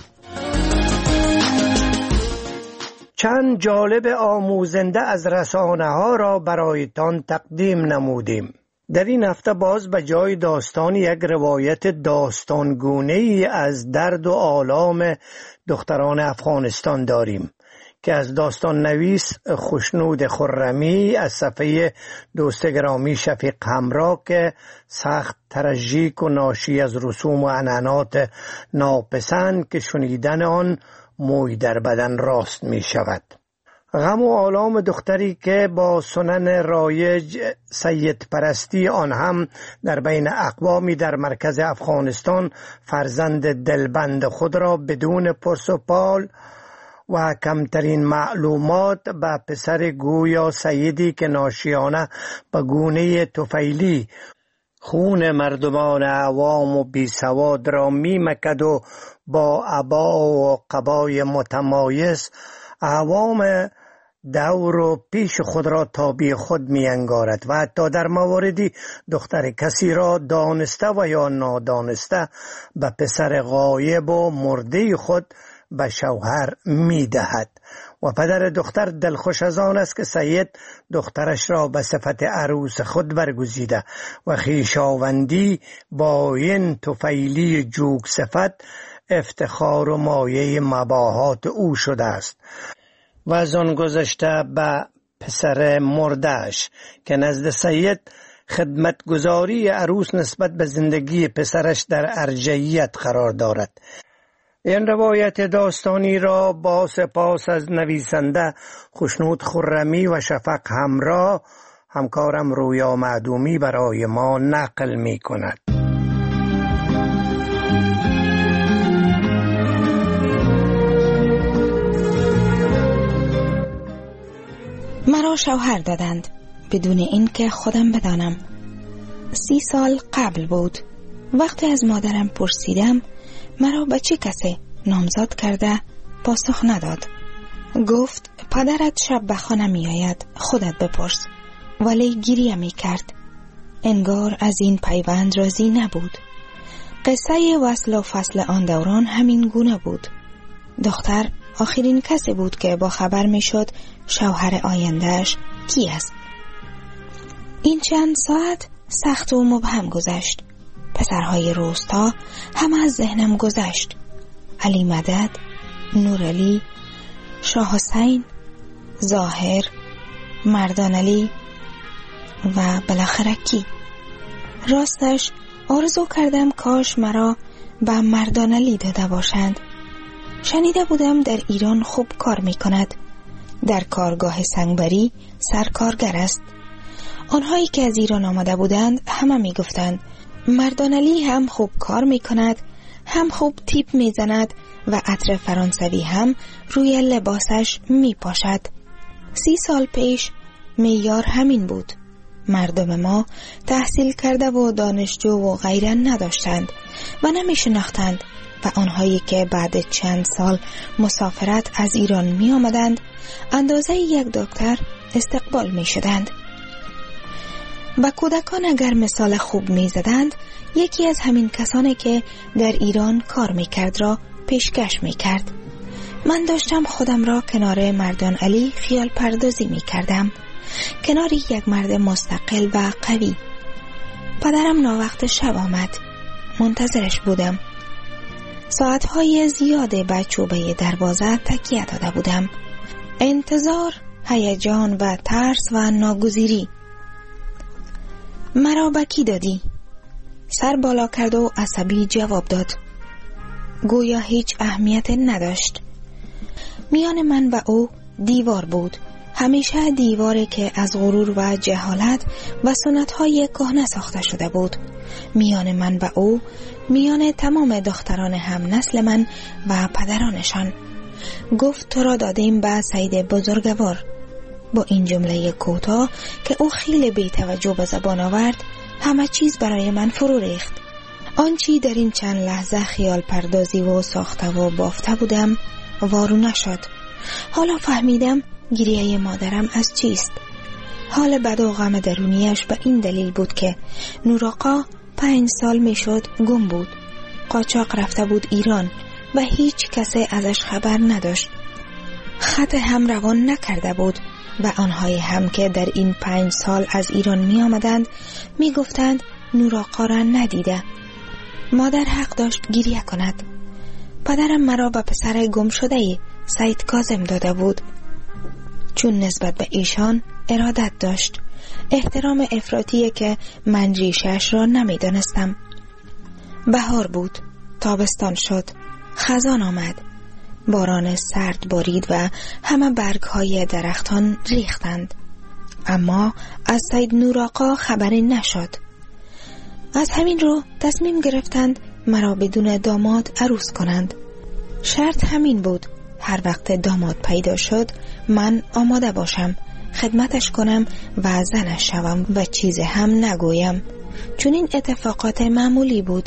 چند جالب آموزنده از رسانه ها را برایتان تقدیم نمودیم. در این هفته باز به جای داستان یک روایت داستانگونه‌ای از درد و آلام دختران افغانستان داریم که از داستان نویس خوشنود خرمی از صفحه دوست گرامی شفیق همراه که سخت تراژیک و ناشی از رسوم و عنعنات ناپسند که شنیدن آن موی در بدن راست می شود. غم و آلام دختری که با سنن رایج سید پرستی، آن هم در بین اقوامی در مرکز افغانستان، فرزند دلبند خود را بدون پرس و پال و کمترین معلومات به پسر گویا سیدی که ناشیانه به گونه طفیلی خون مردمان عوام و بی سواد را می مکد و با عبا و قبای متمایز عوام دور و پیش خود را تابع خود می انگارد و حتی در مواردی دختر کسی را دانسته و یا نادانسته به پسر غایب و مرده خود به شوهر می دهد و پدر دختر دلخوش از آن است که سید دخترش را به صفت عروس خود برگزیده و خویشاوندی با این طفیلی جوگ صفت افتخار و مایه مباهات او شده است و از آن گذشته به پسر مردهش که نزد سید خدمتگزاری عروس نسبت به زندگی پسرش در ارجحیت قرار دارد. این روایت داستانی را با سپاس از نویسنده خوشنود خرمی و شفق همراه همکارم رویا معدومی برای ما نقل می کند. مرا شوهر دادند بدون اینکه خودم بدانم. 30 سال قبل بود. وقتی از مادرم پرسیدم مرا به چه کسی نامزد کرده، پاسخ نداد. گفت پدرت شب به خانه می آید، خودت بپرس. ولی گریه می کرد. انگار از این پیوند راضی نبود. قصه وصل و فصل آن دوران همین گونه بود. دختر آخرین کسی بود که با خبر می شد شوهر آیندهش کی است. این چند ساعت سخت و مبهم گذشت. پسرهای روستا هم از ذهنم گذشت. علی مدد، نور علی، شاه حسین، ظاهر، مردان علی و بالاخره کی؟ راستش آرزو کردم کاش مرا به مردان علی داده باشند. شنیده بودم در ایران خوب کار می کند. در کارگاه سنگبری سرکارگر است. آنهایی که از ایران آمده بودند همه می گفتند مردان علی هم خوب کار می کند، هم خوب تیپ می زند و عطر فرانسوی هم روی لباسش می پاشد. 30 سال پیش معیار همین بود. مردم ما تحصیل کرده و دانشجو و غیره نداشتند و نمی شناختند و آنهایی که بعد چند سال مسافرت از ایران می آمدند اندازه یک دکتر استقبال می شدند. و کودکان اگر مثال خوب می زدند یکی از همین کسانی که در ایران کار می کرد را پیشکش می کرد. من داشتم خودم را کنار مردان علی خیال پردازی می کردم، کنار یک مرد مستقل و قوی. پدرم ناوقت شب آمد. منتظرش بودم. ساعتهای زیاده به چوبه دروازه تکیه داده بودم. انتظار، هیجان و ترس و ناگزیری. مرا به کی دادی؟ سر بالا کرد و عصبی جواب داد. گویا هیچ اهمیت نداشت. میان من و او دیوار بود. همیشه دیواری که از غرور و جهالت و سنت‌های کهنه ساخته شده بود. میان من و او، میان تمام دختران هم نسل من و پدرانشان. گفت تو را دادیم به سید بزرگوار. با این جمله کوتاه که او خیلی بی توجه به زبان آورد همه چیز برای من فرو ریخت. آنچی در این چند لحظه خیال پردازی و ساخته و بافته بودم وارو نشد. حالا فهمیدم گریه مادرم از چیست. حال بد و غم درونیش به این دلیل بود که نوراقا 5 سال می شد گم بود. قاچاق رفته بود ایران و هیچ کسی ازش خبر نداشت. خط هم روان نکرده بود و آنهایی هم که در این 5 سال از ایران می آمدند می گفتند نوراقا را ندیده. مادر حق داشت گریه کند. پدرم مرا به پسر گم شده سید کاظم داده بود، چون نسبت به ایشان ارادت داشت. احترام افراطی که من ریشش را نمی دانستم. بهار بود، تابستان شد، خزان آمد. باران سرد بارید و همه برگ‌های درختان ریختند. اما از سید نوراقا خبری نشد. از همین رو تصمیم گرفتند مرا بدون داماد عروس کنند. شرط همین بود، هر وقت داماد پیدا شد من آماده باشم، خدمتش کنم و زنش شوم و چیز هم نگویم، چون این اتفاقات معمولی بود.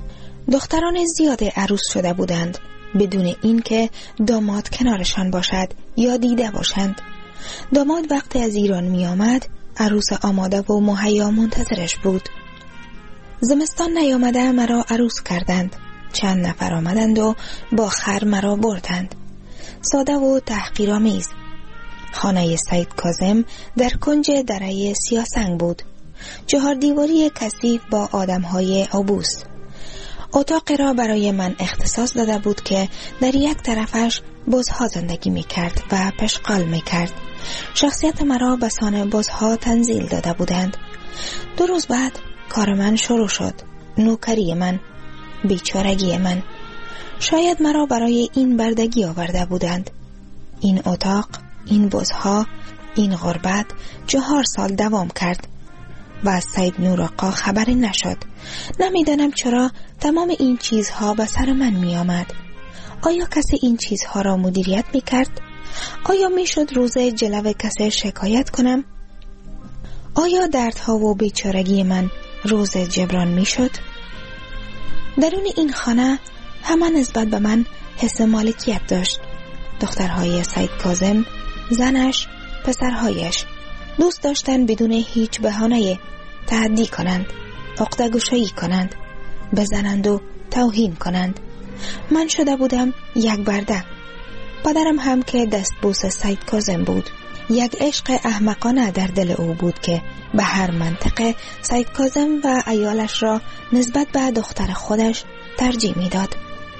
دختران زیاد عروس شده بودند بدون اینکه داماد کنارشان باشد یا دیده باشند. داماد وقتی از ایران می آمد عروس آماده و مهیا منتظرش بود. زمستان نیامده مرا عروس کردند. چند نفر آمدند و با خر مرا بردند. ساده و تحقیرآمیز. خانه سید کاظم در کنج دره سیاسنگ بود. 4 دیواری کثیف با آدمهای عبوس. اتاق را برای من اختصاص داده بود که در یک طرفش بزها زندگی می کرد و پشغال می کرد. شخصیت مرا به سان بزها تنزیل داده بودند. 2 روز بعد کار من شروع شد. نوکری من، بیچارگی من. شاید مرا برای این بردگی آورده بودند. این اتاق، این بزها، این غربت 4 سال دوام کرد و از سید نور آقا خبری نشد. نمیدانم چرا تمام این چیزها به سر من می آمد. آیا کسی این چیزها را مدیریت می کرد؟ آیا می شد روز جلو کسی شکایت کنم؟ آیا دردها و بیچارگی من روز جبران می شد؟ درون این خانه همه نسبت به من حس مالکیت داشت. دخترهای سید کاظم، زنش، پسرهایش دوست داشتن بدون هیچ بهانه تهدی کنند، عقده‌گشایی کنند، بزنند و توهین کنند. من شده بودم یک برده. پدرم هم که دستبوس سید کاظم بود. یک عشق احمقانه در دل او بود که به هر منطقه سید کاظم و عیالش را نسبت به دختر خودش ترجیح میداد.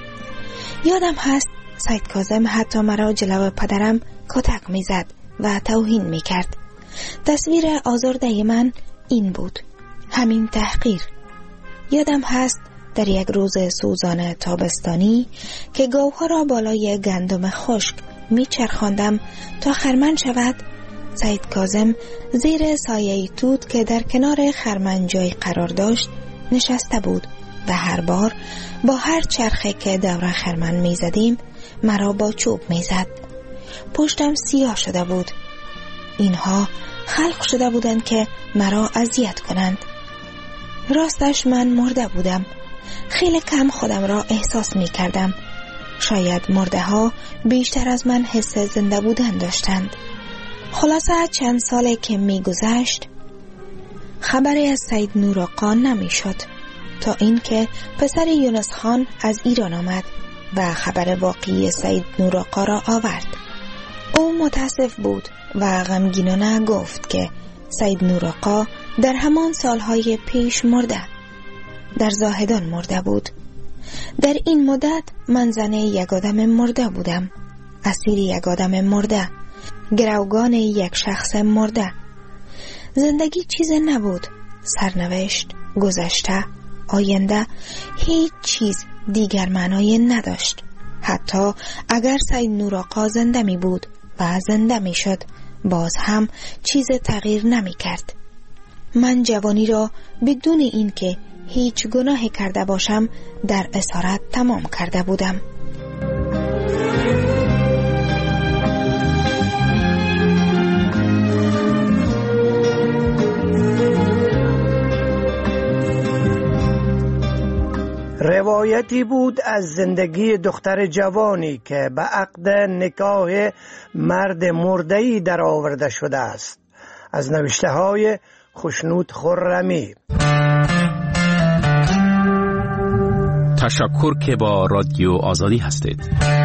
یادم هست سید کاظم حتی مرا جلو پدرم کتک میزد و توهین میکرد. تصویر آزرده من این بود، همین تحقیر. یادم هست در یک روز سوزان تابستانی که گاوها را بالای گندم خشک میچرخاندم تا خرمن شود، سید کاظم زیر سایه توت که در کنار خرمن جای قرار داشت نشسته بود و هر بار با هر چرخه که دور خرمن میزدیم مرا با چوب میزد. پشتم سیاه شده بود. اینها خلق شده بودند که مرا اذیت کنند. راستش من مرده بودم. خیلی کم خودم را احساس می کردم. شاید مرده ها بیشتر از من حس زنده بودن داشتند. خلاصه چند ساله که می گذشت خبری از سید نور آقا نمی شد تا اینکه پسر یونس خان از ایران آمد و خبر واقعی سید نور آقا را آورد. او متاسف بود و غمگینانه گفت که سید نور آقا در همان سالهای پیش مرده، در زاهدان مرده بود. در این مدت من زن یک آدم مرده بودم، اسیر یک آدم مرده، گروگان یک شخص مرده. زندگی چیز نبود، سرنوشت، گذشته، آینده، هیچ چیز دیگر معنای نداشت. حتی اگر سید نور آقا زنده می بود و زنده می شد، باز هم چیز تغییر نمی کرد. من جوانی را بدون اینکه هیچ گناهی کرده باشم در اسارت تمام کرده بودم. روایتی بود از زندگی دختر جوانی که به عقد نکاح مرد مرده‌ای در آورده شده است، از نوشته های خوشنود خرمی. تشکر که با رادیو آزادی هستید.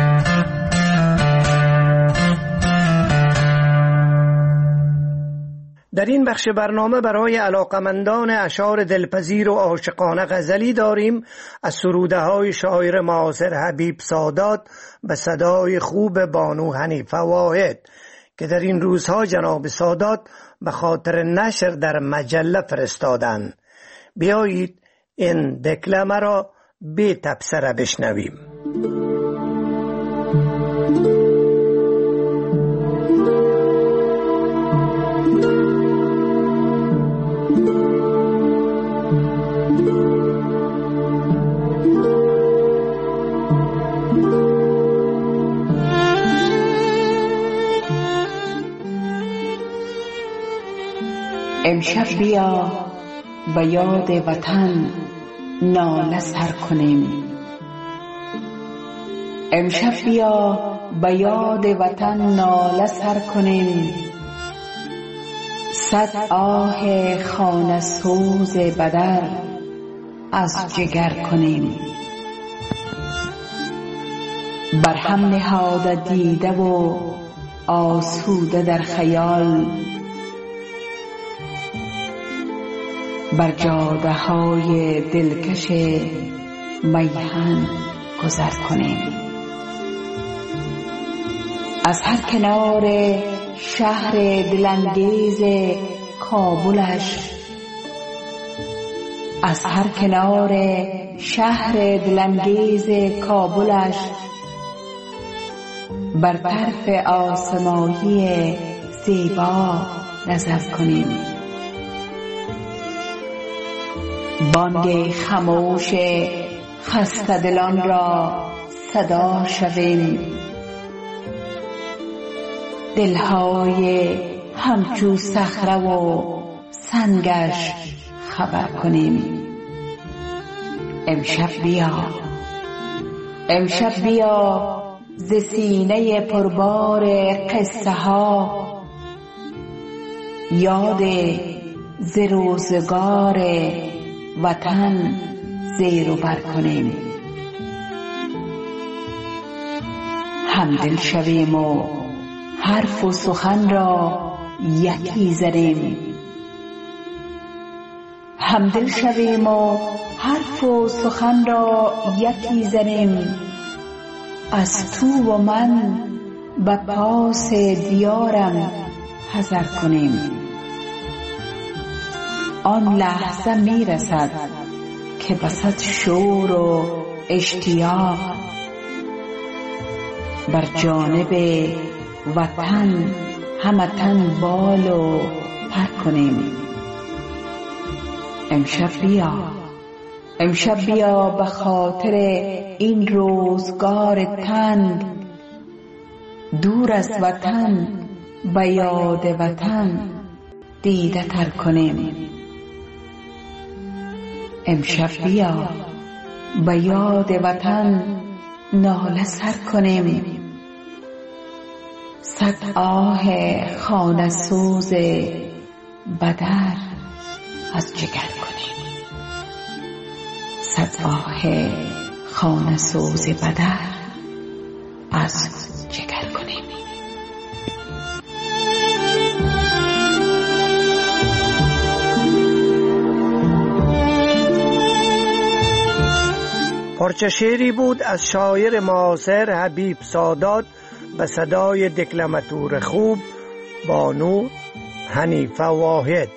در این بخش برنامه برای علاقمندان اشعار دلپذیر و عاشقانه غزلی داریم از سروده های شاعر معاصر حبیب سادات به صدای خوب بانو حنیفه واحد که در این روزها جناب سادات به خاطر نشر در مجله فرستادند. بیایید این دکلمه را بی تبصره بشنویم. امشب بیا به یاد وطن ناله سر کنیم. امشب بیا به یاد وطن ناله سر کنیم. صد آه خانه سوز بدر از جگر کنیم. بر هم نهاده دیده و آسوده در خیال، بر جاده های دلکش میهن گذر کنیم. از هر کنار شهر دلانگیز کابلش، از هر کنار شهر دلانگیز کابلش بر طرف آسمانی زیبا نظر کنیم. بانگ خاموش خسته دلان را صدا شویم، دلهای همچو صخره و سنگش خبر کنیم. امشب بیا ز سینه پربار قصه ها یاد ز روزگار وطن زیر و بر کنیم. همدل شویم و حرف و سخن را یکی زنیم. همدل شویم و حرف و سخن را یکی زنیم. از تو و من به پاس دیارم حذر کنیم. آن لحظه می رسد که بسد شور و اشتیاق بر جانب وطن همه تن بال و پر کنیم. امشب بیا به خاطر این روزگار تنگ دور از وطن به یاد وطن دیده تر کنیم. امشب بیا به یاد وطن ناله سر کنیم. صد آه خانه سوز بدر از جگر کنیم. صد آه خانه سوز بدر از جگر کنیم. پارچه شعری بود از شاعر معاصر حبیب سادات به صدای دکلماتور خوب بانو حنیفه واحد.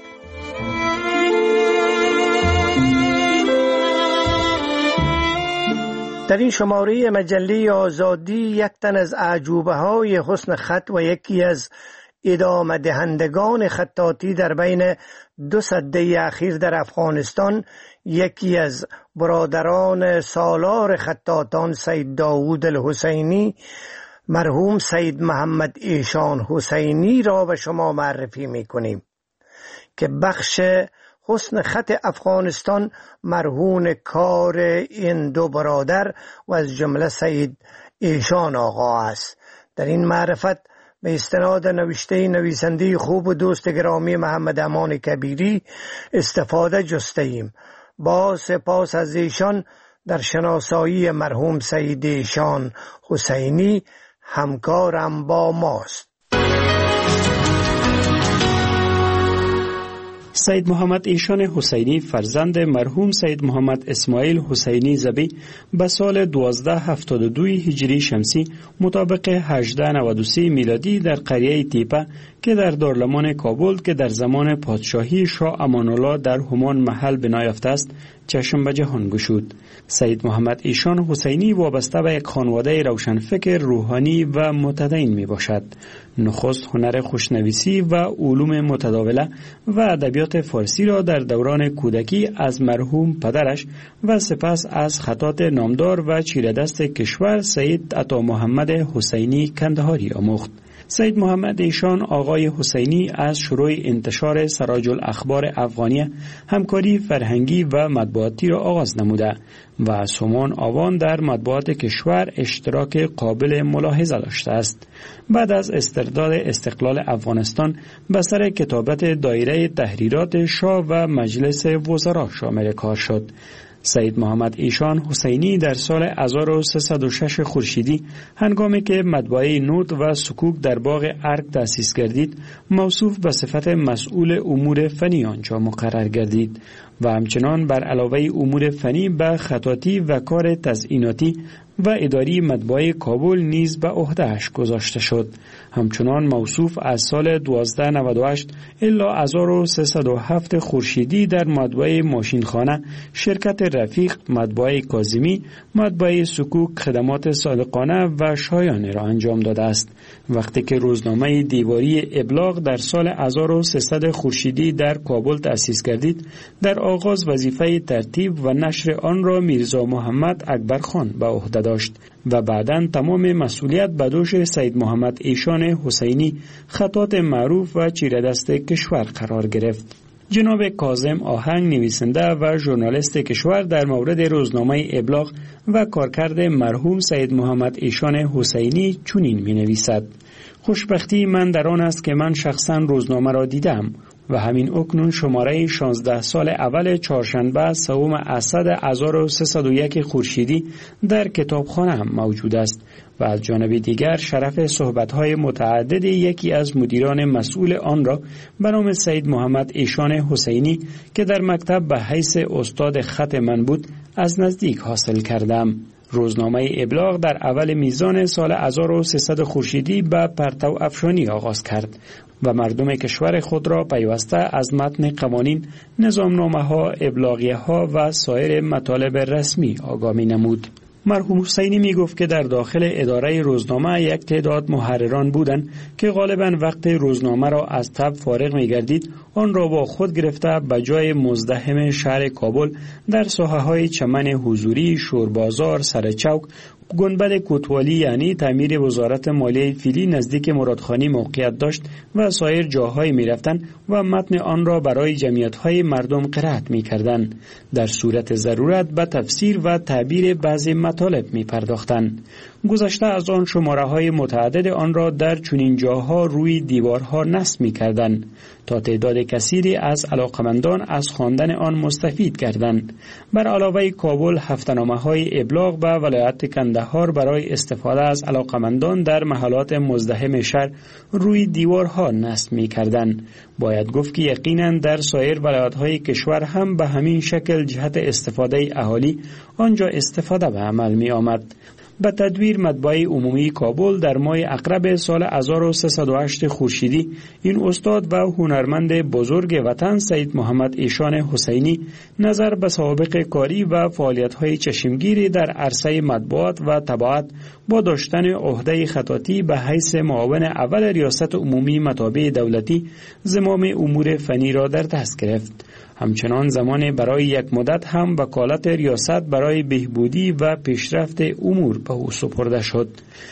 در این شماره مجله آزادی یک تن از اعجوبه های حسن خط و یکی از ادامه دهندگان خطاطی در بین 2 سده اخیر در افغانستان، یکی از برادران سالار خطاطان سید داوود الحسینی مرحوم سید محمد ایشان حسینی را به شما معرفی می کنیم که بخش حسن خط افغانستان مرهون کار این 2 برادر و از جمله سید ایشان آقا است. در این معرفت به استناد نوشته نویسنده خوب و دوست گرامی محمد امان کبیری استفاده جسته ایم. با سپاس از ایشان در شناسایی مرحوم سید ایشان حسینی همکارم با ماست. سید محمد ایشان حسینی فرزند مرحوم سید محمد اسماعیل حسینی زبی به سال 1272 هجری شمسی مطابق 1893 میلادی در قریه تیپه که در دارالمان کابل که در زمان پادشاهی شاه امان الله در همان محل بنا یافته است چشم به جهان گشود. سید محمد ایشان حسینی وابسته به یک خانواده روشنفکر روحانی و متدین می باشد. نخست هنر خوشنویسی و علوم متداوله و ادبیات فارسی را در دوران کودکی از مرحوم پدرش و سپس از خطاط نامدار و چیره‌دست کشور سید عطا محمد حسینی کندهاری آموخت. سید محمد ایشان آقای حسینی از شروع انتشار سراج الاخبار افغانیه همکاری فرهنگی و مطبوعاتی را آغاز نموده و سومان آوان در مطبوعات کشور اشتراک قابل ملاحظه داشته است. بعد از استرداد استقلال افغانستان به سر کتابت دایره تحریرات شاه و مجلس وزرا شامل کار شد. سید محمد ایشان حسینی در سال 1306 خورشیدی هنگامی که مطبعه نوت و سکوک در باغ ارگ تأسیس گردید موصوف به صفت مسئول امور فنی آنجا مقرر گردید و همچنان بر علاوه امور فنی به خطاطی و کار تزییناتی و اداری مطبعه کابل نیز به عهده‌اش گذاشته شد. همچنان موصوف از سال 1298 الی 1307 خورشیدی در مطبعه ماشینخانه، شرکت رفیق، مطبعه کاظمی، مطبعه سکوک خدمات صادقانه و شایانه را انجام داده است. وقتی که روزنامه دیواری ابلاغ در سال 1300 خورشیدی در کابل تأسیس گردید، در آغاز وظیفه ترتیب و نشر آن را میرزا محمد اکبرخان به عهده داشت و بعداً تمام مسئولیت به دوش سید محمد ایشان حسینی، خطاط معروف و چیره‌دست کشور قرار گرفت. جناب کاظم آهنگ، نویسنده و ژورنالیست کشور، در مورد روزنامه ابلاغ و کارکرد مرحوم سید محمد ایشان حسینی چنین می‌نویسد: خوشبختی من در آن است که من شخصاً روزنامه را دیدم و همین اکنون شماره 16 سال اول چهارشنبه سوم اسد 1301 خورشیدی در کتابخانه هم موجود است و از جانب دیگر شرف صحبت‌های متعدد یکی از مدیران مسئول آن را به نام سید محمد ایشان حسینی که در مکتب به حیث استاد خط من بود از نزدیک حاصل کردم. روزنامه ابلاغ در اول میزان سال 1300 خورشیدی به پرتو افشانی آغاز کرد و مردم کشور خود را پیوسته از متن قوانین، نظامنامه‌ها، ابلاغیه‌ها و سایر مطالب رسمی آگاهی نمود. مرحوم حسینی می گفت که در داخل اداره روزنامه یک تعداد محرران بودند که غالباً وقت روزنامه را از تب فارغ می گردید آن را با خود گرفته به جای مزدحم شهر کابل در ساحه‌های چمن حضوری، شوربازار، سرچوک، گنبد کوتوالی یعنی تعمیر وزارت مالیه فیلی نزدیک مرادخانی موقعیت داشت و سایر جاهای می رفتن و متن آن را برای جمعیت‌های مردم قرائت می کردن. در صورت ضرورت به تفسیر و تعبیر بعضی مطالب می پرداختن. گذشته از آن شماره‌های متعدد آن را در چنین جاها روی دیوارها نصب می کردن تا تعداد کثیری از علاقمندان از خواندن آن مستفید گردند. بر علاوه کابل هفته‌نامه‌های ابلاغ به ولایت کندهار برای استفاده از علاقمندان در محلات مزدحم شهر روی دیوارها نصب می‌کردند. باید گفت که یقیناً در سایر ولایت‌های کشور هم به همین شکل جهت استفاده اهالی آنجا استفاده به عمل می‌آمد. به تدویر مطبعه عمومی کابل در ماه عقرب سال 1308 خورشیدی این استاد و هنرمند بزرگ وطن سید محمد ایشان حسینی نظر به سابقه کاری و فعالیت‌های چشمگیری در عرصه مطبوعات و طباعت با داشتن عهده خطاطی به حیث معاون اول ریاست عمومی مطابع دولتی زمام امور فنی را در دست گرفت. همچنان زمان برای یک مدت هم وکالت ریاست برای بهبودی و پیشرفت امور به او سپرده شد.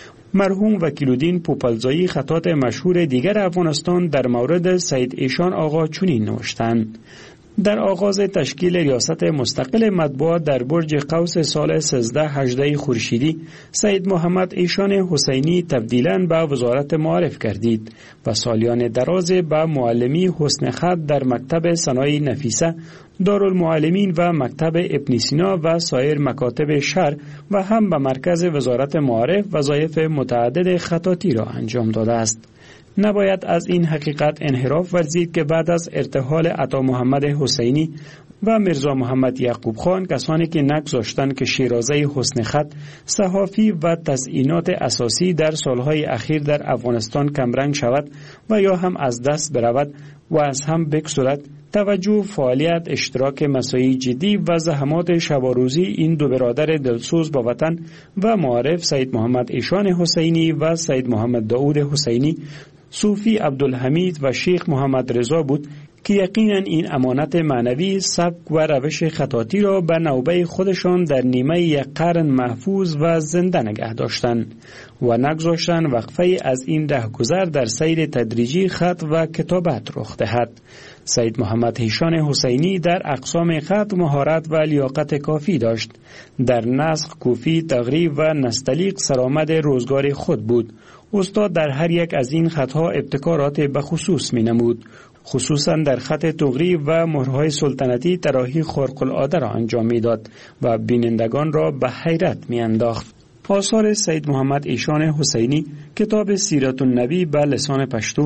مرحوم وکیل‌الدین پوپلزایی خطاط مشهور دیگر افغانستان در مورد سید ایشان آقا چنین نوشتند: در آغاز تشکیل ریاست مستقل مطبوعات در برج قوس سال 1318 خورشیدی سید محمد ایشان حسینی تبدیلاً به وزارت معارف گردید و سالیان دراز به معلمی حسن خط در مکتب صنایع نفیسه، دارالمعلمین و مکتب ابن سینا و سایر مکاتب شهر و هم به مرکز وزارت معارف وظایف متعدد خطاطی را انجام داده است. نباید از این حقیقت انحراف ورزید که بعد از ارتحال عطا محمد حسینی و میرزا محمد یعقوب خان، کسانی که نگذاشتند که شیرازه حسن خط، صحافی و تزیینات اساسی در سالهای اخیر در افغانستان کمرنگ شود و یا هم از دست برود و از هم بگسلد، توجه، فعالیت، اشتراک مساعی جدی و زحمات شب و روزی این دو برادر دلسوز با وطن و معارف سید محمد ایشان حسینی و سید محمد داود حسینی، صوفی عبدالحمید و شیخ محمد رضا بود که یقینا این امانت معنوی، سبک و روش خطاطی را به نوبه خودشان در نیمه یک قرن محفوظ و زنده نگه داشتند و نگذاشتند وقفه از این رهگذر در سیر تدریجی خط و کتابت رخ دهد. سید محمد ایشان حسینی در اقسام خط مهارت و لیاقت کافی داشت. در نسخ، کوفی، تقریب و نستعلیق سرآمد روزگار خود بود. استاد در هر یک از این خطها ابتکارات بخصوص می نمود. خصوصا در خط تقریب و مهرهای سلطنتی طراحی خارق العاده را انجام می داد و بینندگان را به حیرت می انداخت. آثار سید محمد ایشان حسینی، کتاب سیرت النبی به لسان پشتو،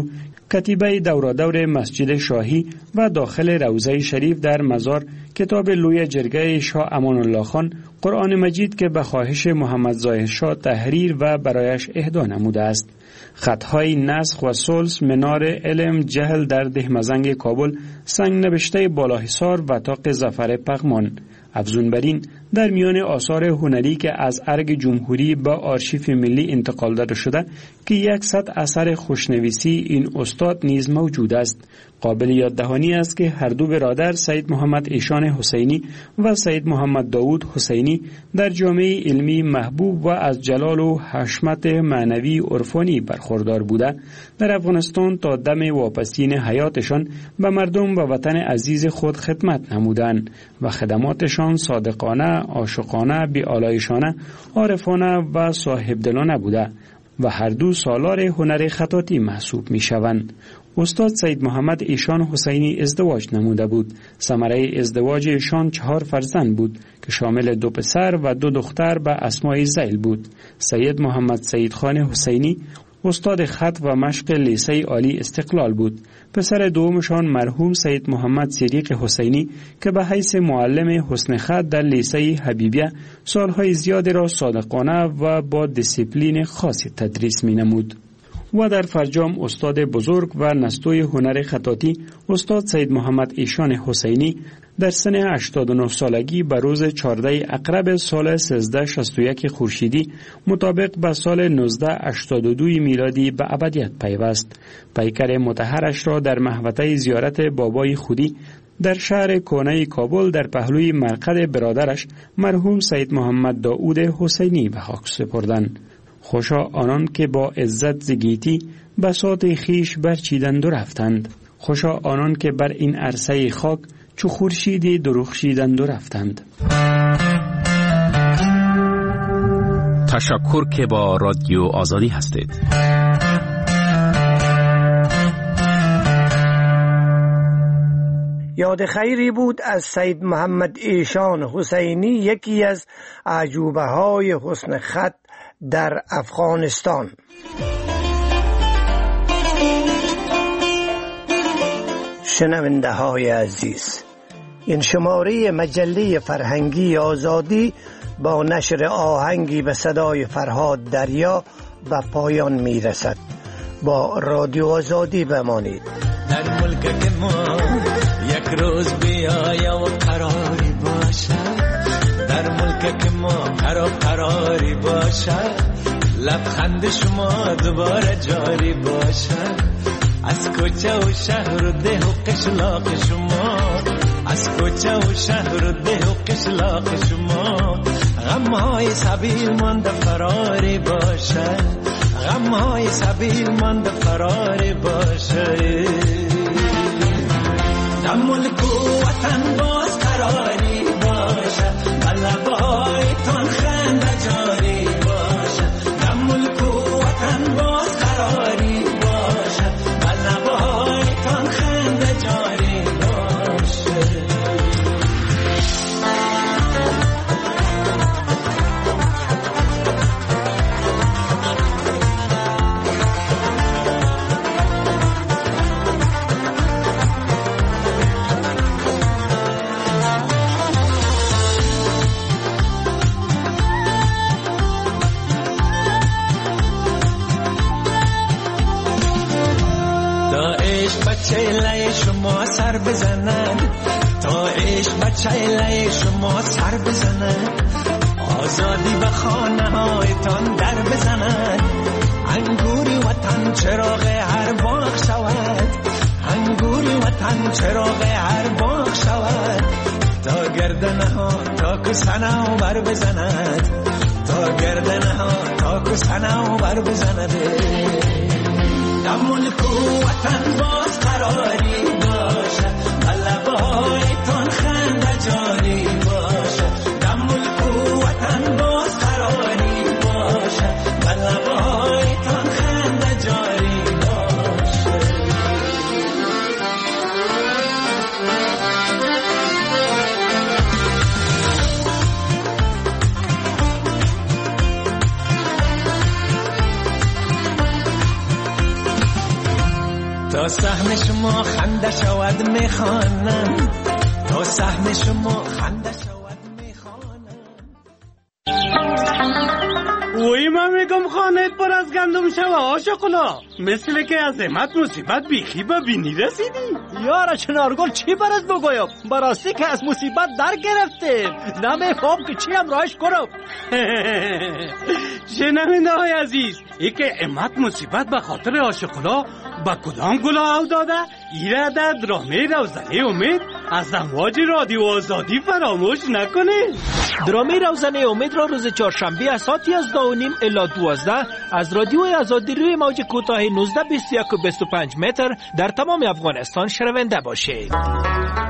کتیبه دورادور مسجد شاهی و داخل روضه شریف در مزار کتاب لوی جرگه شاه امان الله خان قرآن مجید که به خواهش محمد ظاهر شاه تحریر و برایش اهدا نموده است. خطهای نسخ و سلس منار علم جهل در دهمزنگ کابل سنگ نبشته بالاحصار و طاق ظفر پغمان. افزون بر این در میان آثار هنری که از ارگ جمهوری به آرشیف ملی انتقال داده شده که 100 اثر خوشنویسی این استاد نیز موجود است. قابل یاددهانی است که هر دو برادر سید محمد ایشان حسینی و سید محمد داود حسینی در جامعه علمی محبوب و از جلال و حشمت معنوی عرفانی برخوردار بوده در افغانستان تا دم واپسین حیاتشان به مردم و وطن عزیز خود خدمت نمودند و خدماتشان صادقانه، عاشقانه، بی‌آلایشانه، عارفانه و صاحبدلانه بوده و هر دو سالار هنر خطاطی محسوب می شوند. استاد سید محمد ایشان حسینی ازدواج نموده بود. ثمره ازدواج ایشان 4 فرزند بود که شامل 2 پسر و 2 دختر به اسمای ذیل بود. سید محمد سید خان حسینی استاد خط و مشق لیسه عالی استقلال بود. پسر دومشان مرحوم سید محمد صدیق حسینی که به حیث معلم حسن خط در لیسه حبیبیه سالهای زیادی را صادقانه و با دیسیپلین خاصی تدریس می نمود. و در فرجام استاد بزرگ و نستوی هنر خطاطی استاد سید محمد ایشان حسینی در سن 89 سالگی به روز 14 اقرب سال 1361 خورشیدی مطابق به سال 1982 میلادی به ابدیت پیوست. پیکر مطهرش را در محوطه زیارت بابای خودی در شهر کهنه کابل در پهلوی مرقد برادرش مرحوم سید محمد داود حسینی به خاک سپردند. خوشا آنان که با عزت زگیتی بساط خیش برچیدند و رفتند. خوشا آنان که بر این عرصه خاک چو خورشیدی درخشیدند و رفتند. تشکر که با رادیو آزادی هستید. یاد خیری بود از سید محمد ایشان حسینی، یکی از عجوبه های حسن خط در افغانستان. شنونده های عزیز، این شماره مجله فرهنگی آزادی با نشر آهنگی به صدای فرهاد دریا به پایان می رسد. با رادیو آزادی بمانید. در ملک که ما یک روز بیایا و قراری باشد، در ملک که ما قراری باشد، لبخند شما دوباره جاری باشد. از کوچه و شهر و ده و قشلاق شما، از کوچه و شهر و ده و قشلاق شما، غمهای سبیل مانده فراری باشد، غمهای سبیل مانده فراری باشد. در ملک و وطن باز قراری باشد، لبایتان خنده جاری باشد. در ملک و وطن باز قراری باشد، لبایتان خنده جاری باشد. چیله شما سر بزنند، تا عشق به چیله شما سر بزنند، آزادی به خانه هایتان در بزنند، انگوری وطن چراغ هر باغ شود، انگوری وطن چراغ هر باغ شود، تا گردنه ها تا کسنه بر بزند، تا گردنه ها تا کسنه بر بزند. در ملک و وطن باز قراری باشد، لبایتان خنده جاری باشد. در ملک و وطن باز قراری باشد، لبایتان خنده جاری باشد. تا سهم شما خنده شود میخوانم، تا سهم شما خنده شود میخوانم. وی من میگم خانه پر از گندم شوه آشقلا، مثل که از امت مصیبت بیخی به بینی رسیدی. یارا چنارگل چی برات بگویم؟ براستی که از مصیبت در گرفتیم، نمیفهم که چی هم راهش کنم. شنونده های عزیز، ای که امت مصیبت به خاطر آشقلا با کدام گلا او داده؟ ایره در درامه روزنه امید از امواج رادیو آزادی فراموش نکنید. درامه روزنه امید را روز چهارشنبه از ساعت 11:30 الی 12 از رادیو آزادی روی موج کوتاه 19 21 و 25 متر در تمام افغانستان شنونده باشید.